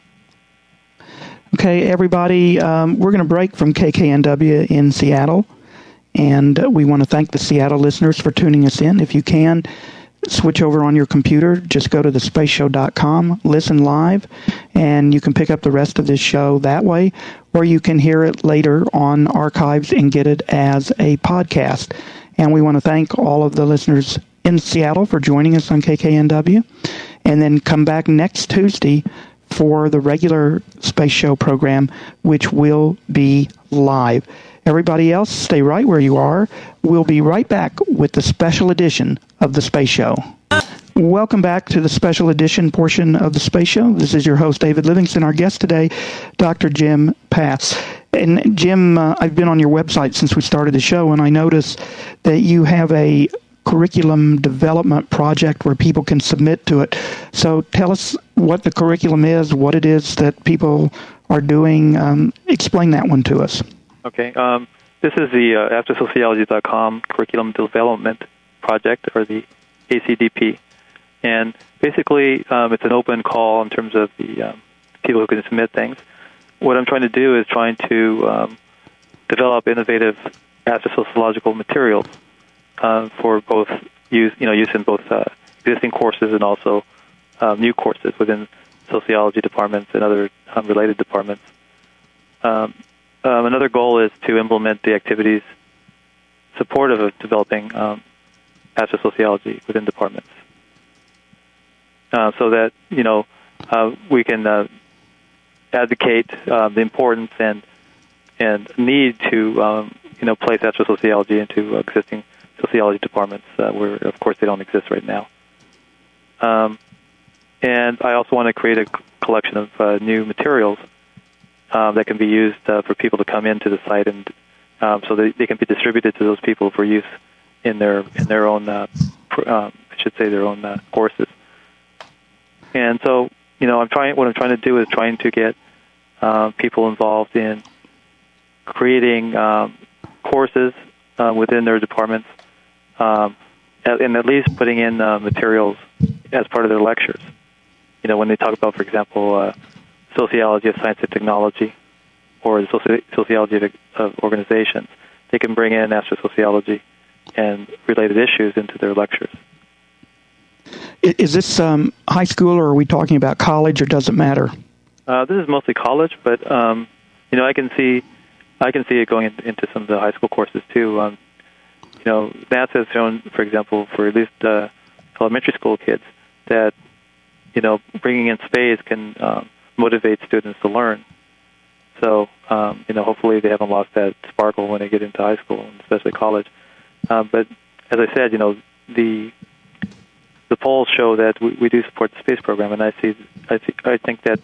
Okay, everybody, we're going to break from KKNW in Seattle, and we want to thank the Seattle listeners for tuning us in. If you can, switch over on your computer, just go to thespaceshow.com, listen live, and you can pick up the rest of this show that way, or you can hear it later on archives and get it as a podcast. And we want to thank all of the listeners in Seattle for joining us on KKNW, and then come back next Tuesday for the regular Space Show program, which will be live. Everybody else, stay right where you are. We'll be right back with the special edition of the Space Show. Welcome back to the special edition portion of the Space Show. This is your host, David Livingston. Our guest today, Dr. Jim Pass. And Jim, I've been on your website since we started the show, and I noticed that you have a curriculum development project where people can submit to it. So tell us what the curriculum is, what it is that people are doing. Explain that one to us. Okay. This is the astrosociology.com Curriculum Development Project, or the ACDP. And basically, it's an open call in terms of the people who can submit things. What I'm trying to do is trying to develop innovative astrosociological materials for both use in both existing courses and also new courses within sociology departments and other related departments. Another goal is to implement the activities supportive of developing astrosociology within departments, so that we can advocate the importance and need to place astrosociology into existing sociology departments where, of course, they don't exist right now. And I also want to create a collection of new materials that can be used for people to come into the site, and so they can be distributed to those people for use in their own, their own courses. And so, what I'm trying to do is trying to get people involved in creating courses within their departments, and at least putting in materials as part of their lectures. When they talk about, for example, sociology of science and technology, or the sociology of organizations, they can bring in astrosociology and related issues into their lectures. Is this high school, or are we talking about college, or does it matter? This is mostly college, but I can see it going into some of the high school courses too. NASA has shown, for example, for at least elementary school kids, that bringing in space can motivate students to learn. So, hopefully they haven't lost that sparkle when they get into high school, and especially college. But as I said, the polls show that we do support the space program, and I think that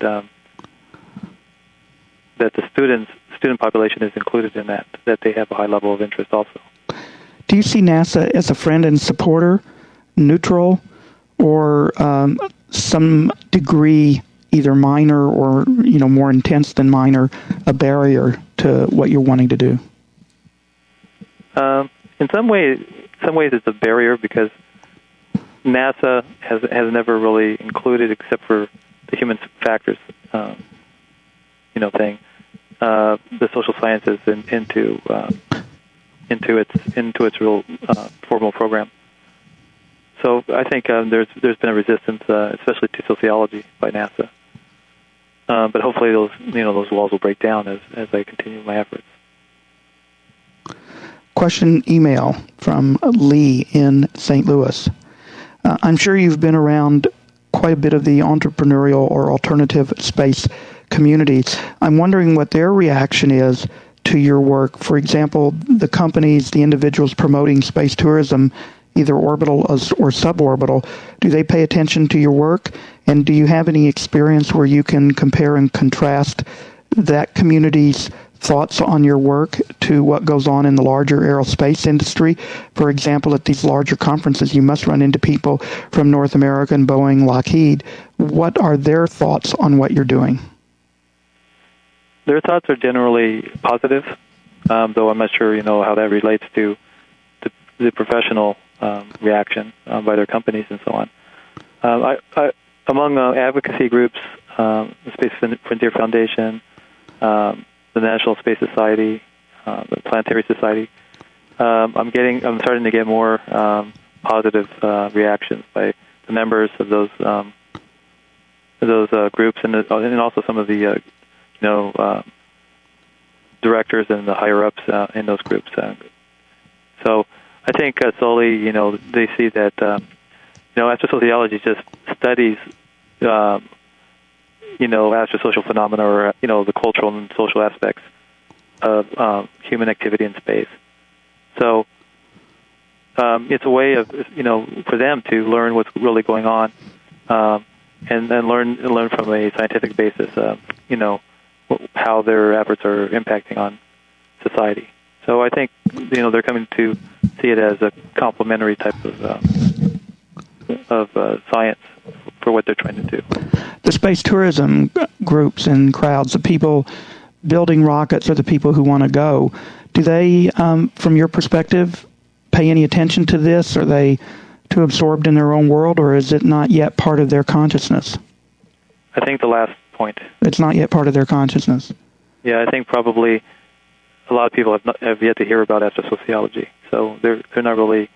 that the student population is included in that they have a high level of interest also. Do you see NASA as a friend and supporter, neutral, or some degree, either minor or more intense than minor, a barrier to what you're wanting to do? In some ways it's a barrier because NASA has never really included, except for the human factors, thing, the social sciences into its real formal program. So I think there's been a resistance, especially to sociology by NASA. But hopefully those walls will break down as I continue my efforts. Question email from Lee in St. Louis. I'm sure you've been around quite a bit of the entrepreneurial or alternative space communities. I'm wondering what their reaction is to your work. For example, the companies, the individuals promoting space tourism, either orbital or suborbital, do they pay attention to your work? And do you have any experience where you can compare and contrast that community's thoughts on your work to what goes on in the larger aerospace industry? For example, at these larger conferences, you must run into people from North America and Boeing, Lockheed. What are their thoughts on what you're doing? Their thoughts are generally positive, though I'm not sure, how that relates to the professional reaction by their companies and so on. Among advocacy groups, the Space Frontier Foundation, the National Space Society, the Planetary Society, I'm starting to get more positive reactions by the members of those groups, and also some of the directors and the higher ups in those groups. So I think slowly, they see that astrosociology just studies astrosocial phenomena, or the cultural and social aspects of human activity in space. So it's a way of for them to learn what's really going on, and then learn from a scientific basis. How their efforts are impacting on society. So I think they're coming to see it as a complementary type of science for what they're trying to do. The space tourism groups and crowds, the people building rockets or the people who want to go, do they, from your perspective, pay any attention to this? Are they too absorbed in their own world, or is it not yet part of their consciousness? I think the last point. It's not yet part of their consciousness. Yeah, I think probably a lot of people have yet to hear about astrosociology, so they're not really,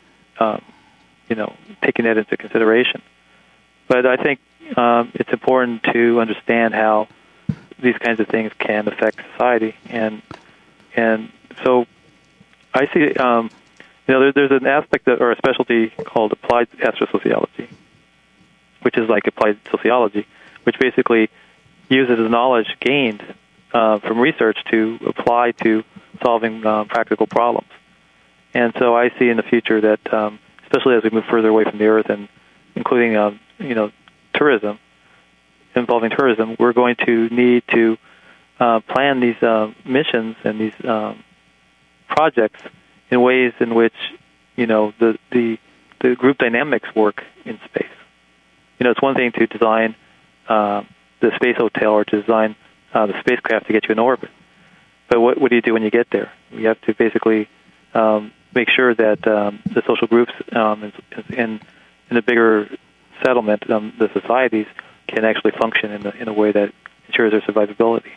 taking that into consideration. But I think it's important to understand how these kinds of things can affect society, and so I see, there's an aspect or a specialty called applied astrosociology, which is like applied sociology, which basically uses the knowledge gained from research to apply to solving practical problems. And so I see in the future that, especially as we move further away from the Earth, and including tourism, involving tourism, we're going to need to plan these missions and these projects in ways in which the group dynamics work in space. It's one thing to design the space hotel or to design the spacecraft to get you in orbit, but what do you do when you get there? You have to basically make sure that the social groups in a bigger settlement, the societies, can actually function in a way that ensures their survivability.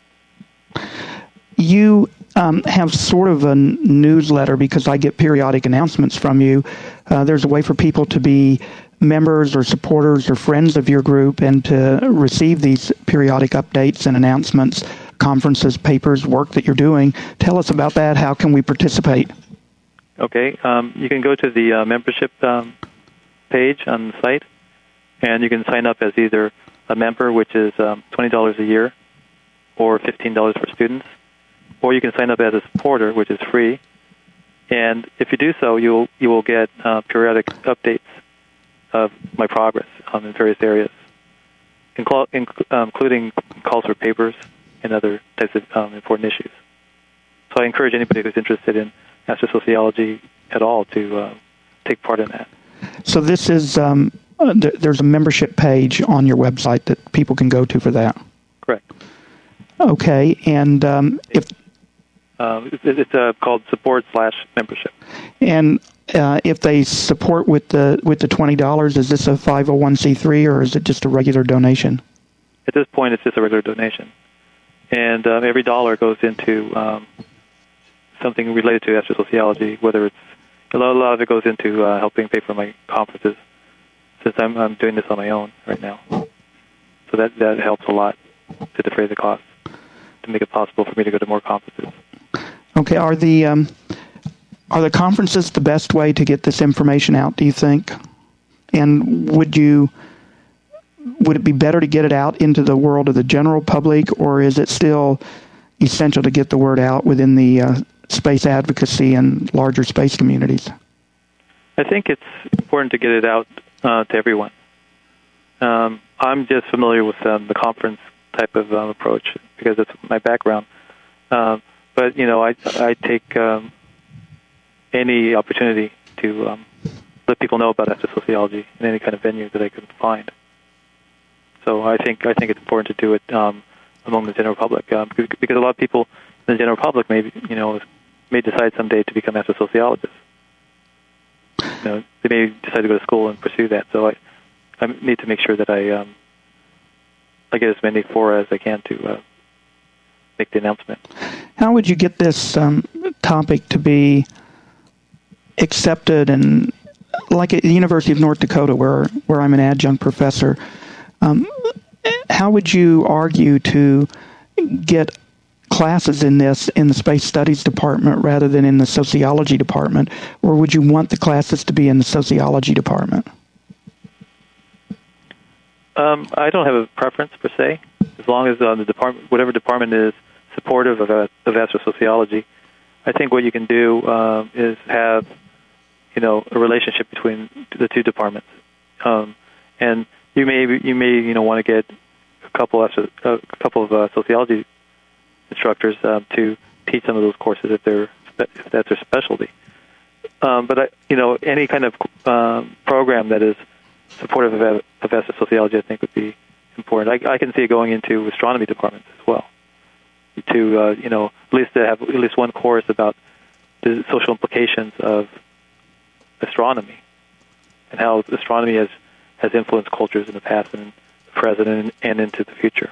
You have sort of a newsletter, because I get periodic announcements from you. There's a way for people to be members or supporters or friends of your group and to receive these periodic updates and announcements, conferences, papers, work that you're doing. Tell us about that. How can we participate? Okay. You can go to the membership page on the site, And you can sign up as either a member, which is $20 a year, or $15 for students, or you can sign up as a supporter, which is free. And if you do so, you will get periodic updates of my progress in various areas, including calls for papers and other types of important issues. So I encourage anybody who's interested in astrosociology at all to take part in that. So this is there's a membership page on your website that people can go to for that. Correct. Okay, and if it's called support/membership. And if they support with the $20, is this a 501c3 or is it just a regular donation? At this point, it's just a regular donation, and every dollar goes into something related to astrosociology. Whether it's a lot of it goes into helping pay for my conferences, since I'm doing this on my own right now. So that helps a lot to defray the cost, to make it possible for me to go to more conferences. Okay, are the conferences the best way to get this information out, do you think? And would it be better to get it out into the world of the general public, or is it still essential to get the word out within the space advocacy and larger space communities? I think it's important to get it out to everyone. I'm just familiar with the conference type of approach because that's my background. But, I take any opportunity to let people know about astrosociology in any kind of venue that I can find. So I think it's important to do it among the general public because a lot of people in the general public may decide someday to become astrosociologists. They may decide to go to school and pursue that. So I need to make sure that I get as many fora as I can to make the announcement. How would you get this topic to be accepted? And like at the University of North Dakota, where I'm an adjunct professor, how would you argue to get classes in this in the Space Studies department rather than in the sociology department, or would you want the classes to be in the sociology department? I don't have a preference per se, as long as the department, whatever department is supportive of astrosociology. I think what you can do is have, a relationship between the two departments, and you may want to get a couple of sociology instructors to teach some of those courses if that's their specialty. But any kind of program that is supportive of astrosociology, I think, would be important. I can see it going into astronomy departments as well, to at least to have at least one course about the social implications of astronomy and how astronomy has influenced cultures in the past and the present and into the future.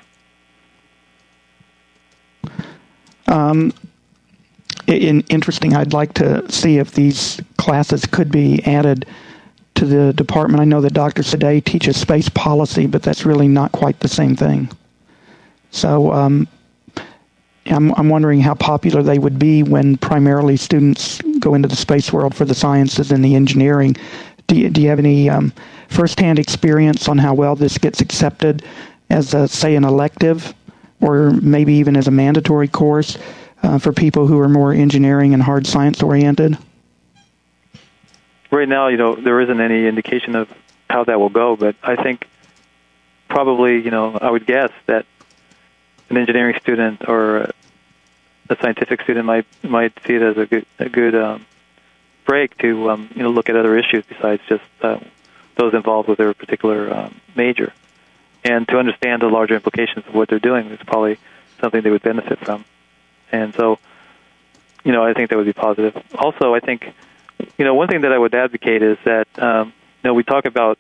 Interesting. I'd like to see if these classes could be added to the department. I know that Dr. Sadeh teaches space policy, but that's really not quite the same thing. So I'm wondering how popular they would be when primarily students go into the space world for the sciences and the engineering. Do you have any firsthand experience on how well this gets accepted as, say, an elective or maybe even as a mandatory course for people who are more engineering and hard science oriented? Right now, there isn't any indication of how that will go, but I think probably, I would guess that an engineering student or a scientific student might see it as a good break to look at other issues besides just those involved with their particular major, and to understand the larger implications of what they're doing is probably something they would benefit from. And so, I think that would be positive. Also, I think, one thing that I would advocate is that, we talk about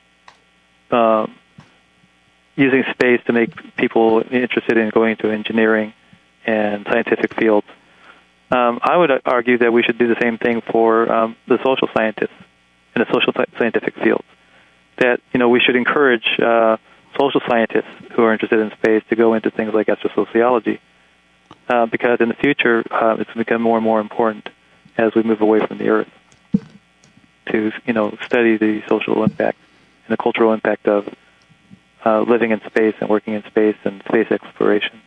using space to make people interested in going into engineering and scientific fields. I would argue that we should do the same thing for the social scientists in the social scientific fields. That, we should encourage social scientists who are interested in space to go into things like astrosociology, because in the future it's become more and more important as we move away from the Earth to study the social impact and the cultural impact of living in space and working in space and space exploration.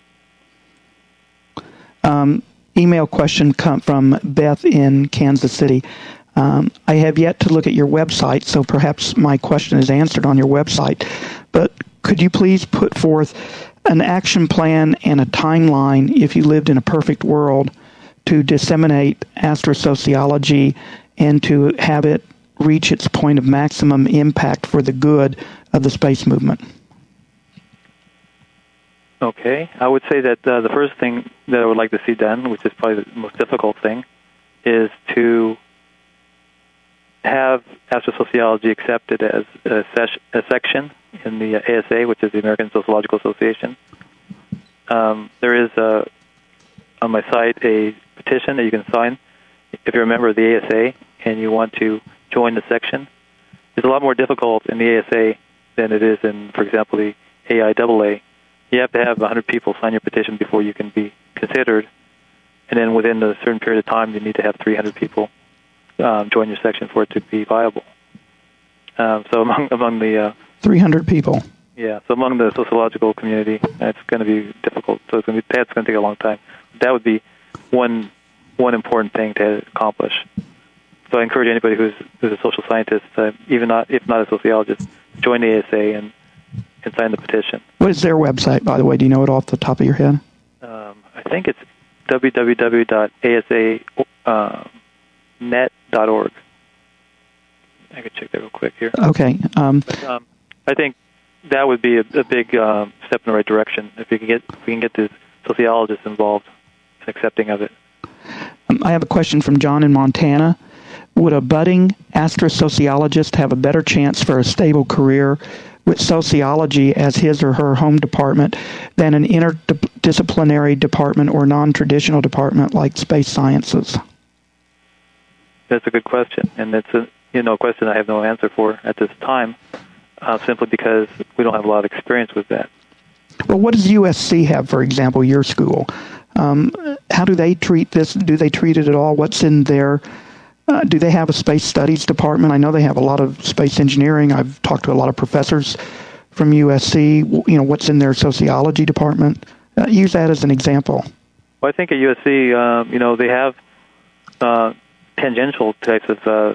Email question come from Beth in Kansas City. I have yet to look at your website, so perhaps my question is answered on your website. But could you please put forth an action plan and a timeline, if you lived in a perfect world, to disseminate astrosociology and to have it reach its point of maximum impact for the good of the space movement? Okay. I would say that the first thing that I would like to see done, which is probably the most difficult thing, is to have astrosociology accepted as a section in the ASA, which is the American Sociological Association. There is, on my site, a petition that you can sign if you're a member of the ASA and you want to join the section. It's a lot more difficult in the ASA than it is in, for example, the AIAA. You have to have 100 people sign your petition before you can be considered, and then within a certain period of time, you need to have 300 people join your section for it to be viable. So among the 300 people. Yeah, so among the sociological community, it's going to be difficult. So that's going to take a long time. That would be one important thing to accomplish. So I encourage anybody who's a social scientist, if not a sociologist, join the ASA and sign the petition. What is their website, by the way? Do you know it off the top of your head? I think it's www.asanet.org. I could check that real quick here. Okay. But, I think that would be a big step in the right direction if we can get the sociologists involved in accepting of it. I have a question from John in Montana. Would a budding astrosociologist have a better chance for a stable career with sociology as his or her home department than an interdisciplinary department or non-traditional department like space sciences? That's a good question, and it's a question I have no answer for at this time, simply because we don't have a lot of experience with that. Well, what does USC have, for example, your school? How do they treat this? Do they treat it at all? What's in their... do they have a space studies department? I know they have a lot of space engineering. I've talked to a lot of professors from USC. What's in their sociology department? Use that as an example. Well, I think at USC, they have tangential types of,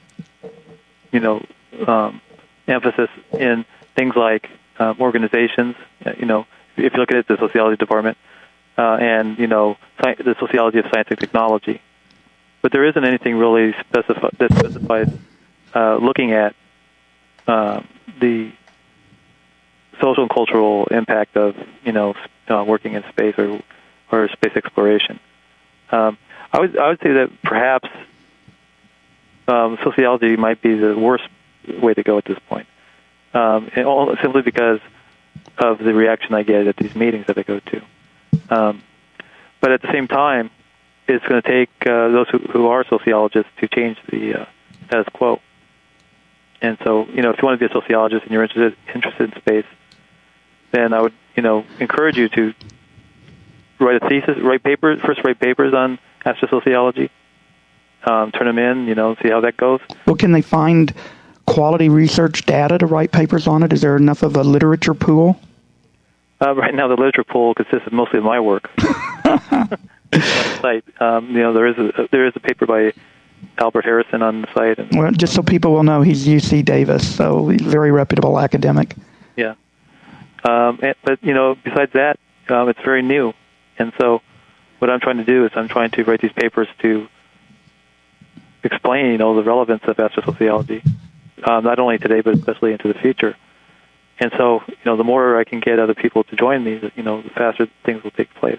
emphasis in things like organizations. If you look at it, the sociology department, and the sociology of science and technology. But there isn't anything really specified looking at the social and cultural impact of working in space or space exploration. I would say that perhaps sociology might be the worst way to go at this point, simply because of the reaction I get at these meetings that I go to. But at the same time, it's going to take those who are sociologists to change the status quo. And so, if you want to be a sociologist and you're interested in space, then I would, encourage you to write a thesis, write papers on astrosociology, turn them in, see how that goes. Well, can they find quality research data to write papers on it? Is there enough of a literature pool? Right now, the literature pool consists mostly of my work. Site. There is a paper by Albert Harrison on the site. Well, just so people will know, he's UC Davis, so he's a very reputable academic. Yeah. But besides that, it's very new. And so what I'm trying to do is I'm trying to write these papers to explain, the relevance of astrosociology, not only today, but especially into the future. And so, the more I can get other people to join me, the faster things will take place.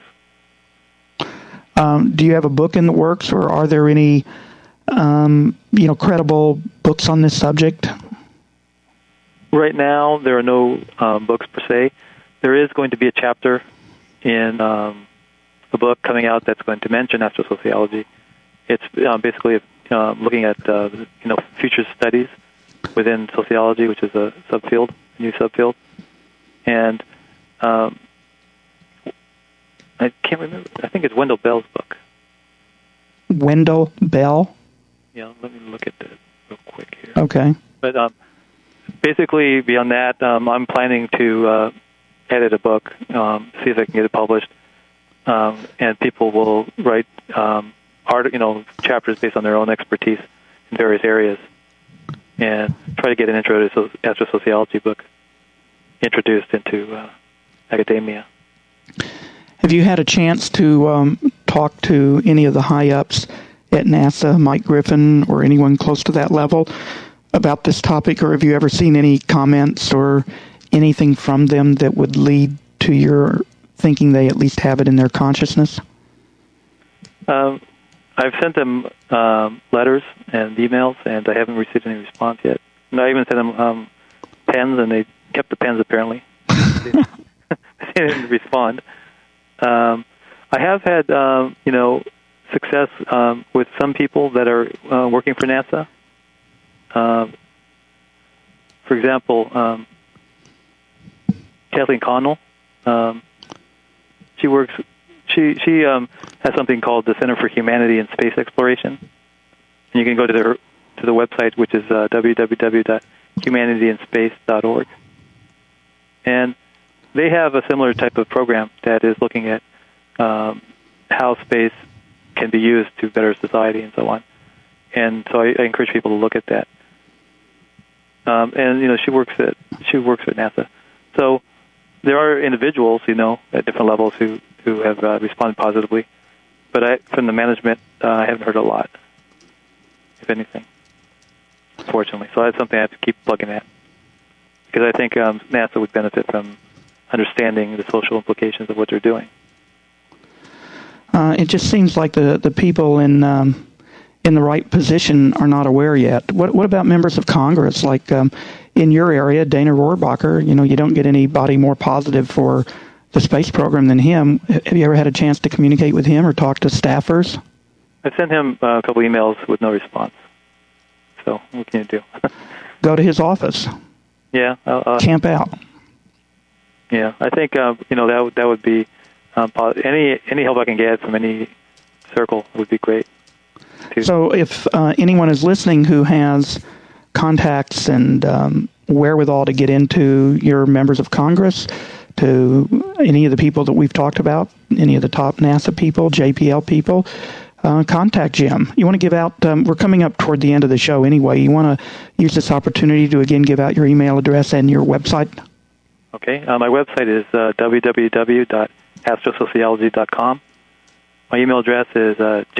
Do you have a book in the works, or are there any, credible books on this subject? Right now, there are no books per se. There is going to be a chapter in a book coming out that's going to mention astrosociology. It's basically looking at future studies within sociology, which is a new subfield, and I can't remember. I think it's Wendell Bell's book. Wendell Bell? Yeah, let me look at that real quick here. Okay. But basically, beyond that, I'm planning to edit a book, see if I can get it published, and people will write chapters based on their own expertise in various areas, and try to get an intro to astrosociology book introduced into academia. Have you had a chance to talk to any of the high-ups at NASA, Mike Griffin, or anyone close to that level about this topic, or have you ever seen any comments or anything from them that would lead to your thinking they at least have it in their consciousness? I've sent them letters and emails, and I haven't received any response yet. And I even sent them pens, and they kept the pens, apparently. They didn't respond. I have had, success with some people that are working for NASA. For example, Kathleen Connell. She works. She has something called the Center for Humanity in Space Exploration, and you can go to the website, which is www.humanityinspace.org. And they have a similar type of program that is looking at how space can be used to better society and so on. And so I encourage people to look at that. And she works at NASA. So there are individuals, at different levels who have responded positively. But from the management, I haven't heard a lot, if anything, fortunately. So that's something I have to keep plugging at, because I think NASA would benefit from understanding the social implications of what they're doing. It just seems like the people in the right position are not aware yet. What about members of Congress? Like in your area, Dana Rohrabacher, you don't get anybody more positive for the space program than him. Have you ever had a chance to communicate with him or talk to staffers? I sent him a couple emails with no response. So what can you do? Go to his office. Yeah. Camp out. Yeah, I think that would be any help I can get from any circle would be great. So if anyone is listening who has contacts and wherewithal to get into your members of Congress, to any of the people that we've talked about, any of the top NASA people, JPL people, contact Jim. You want to give out, we're coming up toward the end of the show anyway, you want to use this opportunity to again give out your email address and your website? Okay, my website is www.astrosociology.com. My email address is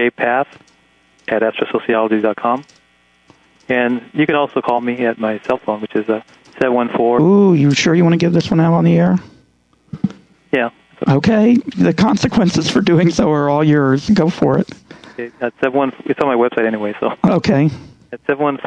jpath@astrosociology.com. And you can also call me at my cell phone, which is 714. Ooh, you sure you want to give this one out on the air? Yeah. Okay, the consequences for doing so are all yours. Go for it. Okay, it's on my website anyway, so. Okay. It's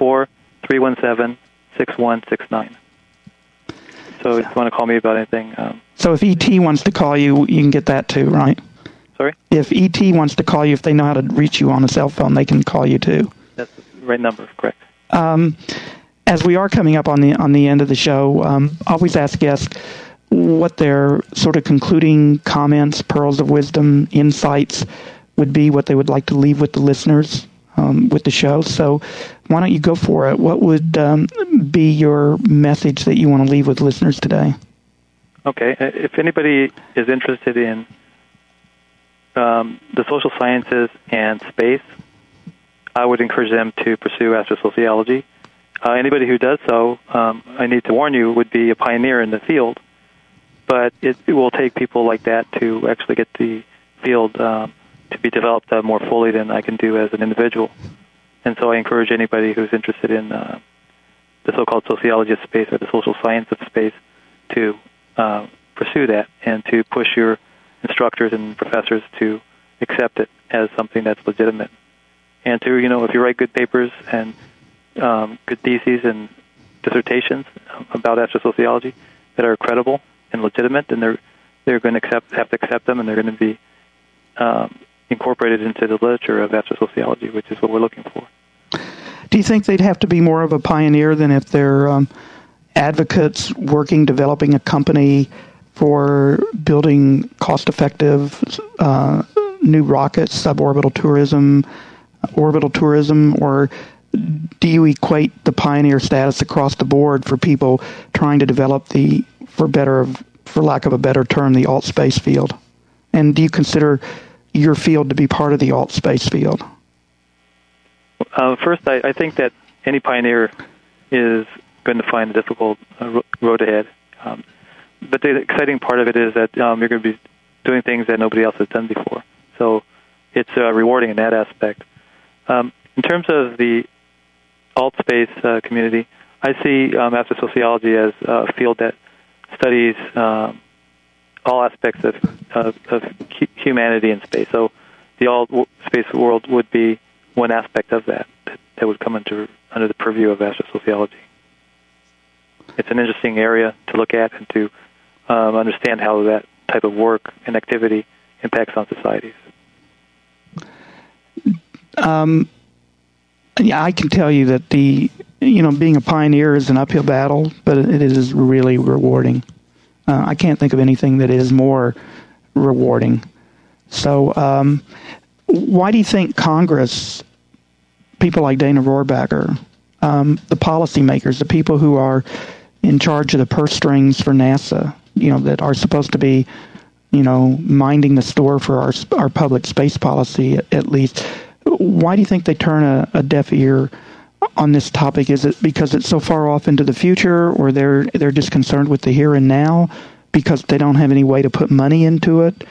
714-317-6169. So if you want to call me about anything. So if ET wants to call you, you can get that too, right? Sorry? If ET wants to call you, if they know how to reach you on a cell phone, they can call you too. That's the right number, correct. As we are coming up on the end of the show, always ask guests what their sort of concluding comments, pearls of wisdom, insights would be, what they would like to leave with the listeners with the show. So why don't you go for it? What would be your message that you want to leave with listeners today? Okay. If anybody is interested in the social sciences and space, I would encourage them to pursue astrosociology. Anybody who does so, I need to warn you, would be a pioneer in the field. But it will take people like that to actually get the field to be developed more fully than I can do as an individual. And so I encourage anybody who's interested in the so-called sociology of space or the social science of space to pursue that and to push your instructors and professors to accept it as something that's legitimate. And to, if you write good papers and good theses and dissertations about astrosociology that are credible and legitimate, then they're going to have to accept them, and they're going to be incorporated into the literature of astrosociology, which is what we're looking for. Do you think they'd have to be more of a pioneer than if they're advocates developing a company for building cost-effective new rockets, suborbital tourism, orbital tourism, or do you equate the pioneer status across the board for people trying to develop for lack of a better term, the alt space field? And do you consider your field to be part of the alt space field? First, I think that any pioneer is going to find a difficult road ahead. But the exciting part of it is that you're going to be doing things that nobody else has done before. So it's rewarding in that aspect. In terms of the alt space community, I see astrosociology as a field that studies all aspects of humanity in space. So the alt space world would be one aspect of that would come under the purview of astrosociology. It's an interesting area to look at and to understand how that type of work and activity impacts on societies. Yeah, I can tell you that being a pioneer is an uphill battle, but it is really rewarding. I can't think of anything that is more rewarding. So why do you think Congress, people like Dana Rohrabacher, the policymakers, the people who are in charge of the purse strings for NASA, that are supposed to be, minding the store for our public space policy at least, why do you think they turn a deaf ear on this topic? Is it because it's so far off into the future, or they're just concerned with the here and now because they don't have any way to put money into it?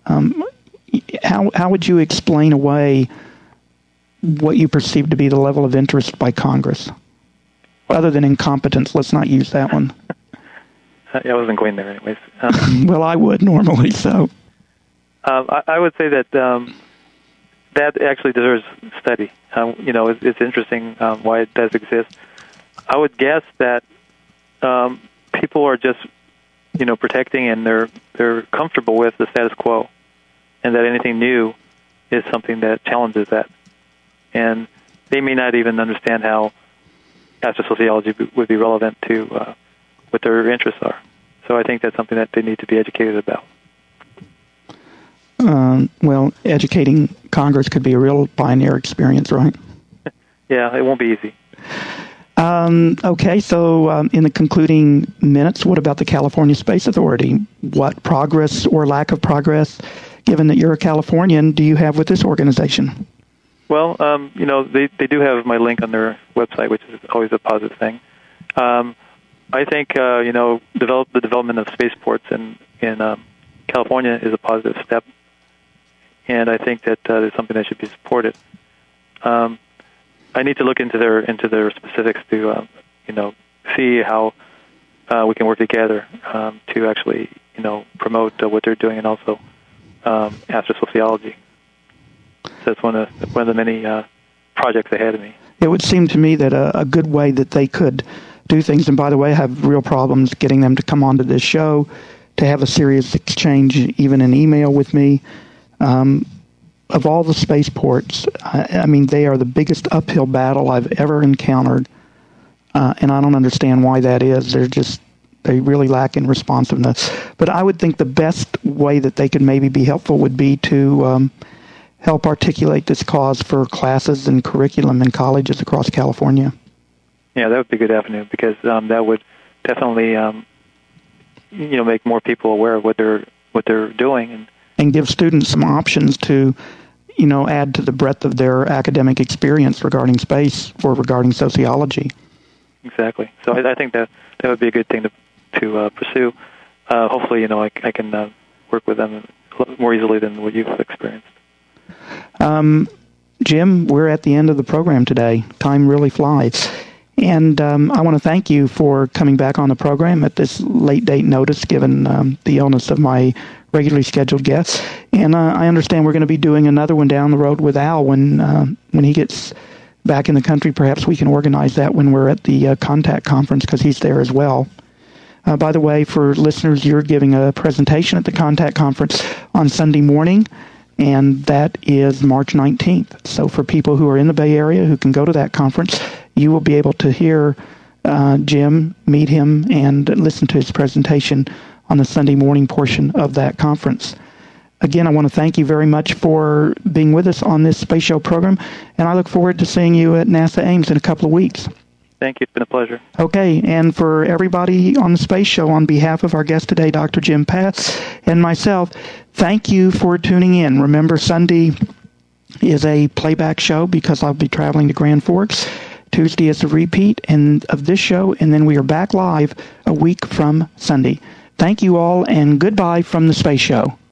How would you explain away what you perceive to be the level of interest by Congress? Other than incompetence, let's not use that one. I wasn't going there anyways. Well, I would normally, so. I would say that that actually deserves study. It's interesting why it does exist. I would guess that people are just, protecting, and they're comfortable with the status quo, and that anything new is something that challenges that. And they may not even understand how astrosociology would be relevant to what their interests are. So I think that's something that they need to be educated about. Well, educating Congress could be a real pioneer experience, right? Yeah, it won't be easy. Okay, so in the concluding minutes, what about the California Space Authority? What progress or lack of progress, given that you're a Californian, do you have with this organization? Well, they do have my link on their website, which is always a positive thing. I think, the development of spaceports in California is a positive step, and I think that it's something that should be supported. I need to look into their specifics to, see how we can work together to actually, promote what they're doing, and also astrosociology. So that's one of the many projects ahead of me. It would seem to me that a good way that they could do things, and by the way, I have real problems getting them to come onto this show, to have a serious exchange, even an email with me. Of all the spaceports, they are the biggest uphill battle I've ever encountered, and I don't understand why that is. They really lack in responsiveness. But I would think the best way that they could maybe be helpful would be to help articulate this cause for classes and curriculum in colleges across California. Yeah, that would be a good avenue, because that would definitely, make more people aware of what they're doing, and give students some options to, add to the breadth of their academic experience regarding space or regarding sociology. Exactly. So I think that would be a good thing to pursue. Hopefully, I can work with them more easily than what you've experienced. Jim, we're at the end of the program today. Time really flies. And I want to thank you for coming back on the program at this late date notice, given the illness of my regularly scheduled guests. And I understand we're going to be doing another one down the road with Al when he gets back in the country. Perhaps we can organize that when we're at the Contact Conference, because he's there as well. By the way, for listeners, you're giving a presentation at the Contact Conference on Sunday morning, and that is March 19th. So for people who are in the Bay Area who can go to that conference, you will be able to hear Jim, meet him, and listen to his presentation on the Sunday morning portion of that conference. again, I want to thank you very much for being with us on this Space Show program, and I look forward to seeing you at NASA Ames in a couple of weeks. Thank you. It's been a pleasure. Okay, and for everybody on the Space Show, on behalf of our guest today, Dr. Jim Pass, and myself, thank you for tuning in. Remember, Sunday is a playback show because I'll be traveling to Grand Forks. Tuesday is a repeat of this show, and then we are back live a week from Sunday. Thank you all, and goodbye from the Space Show.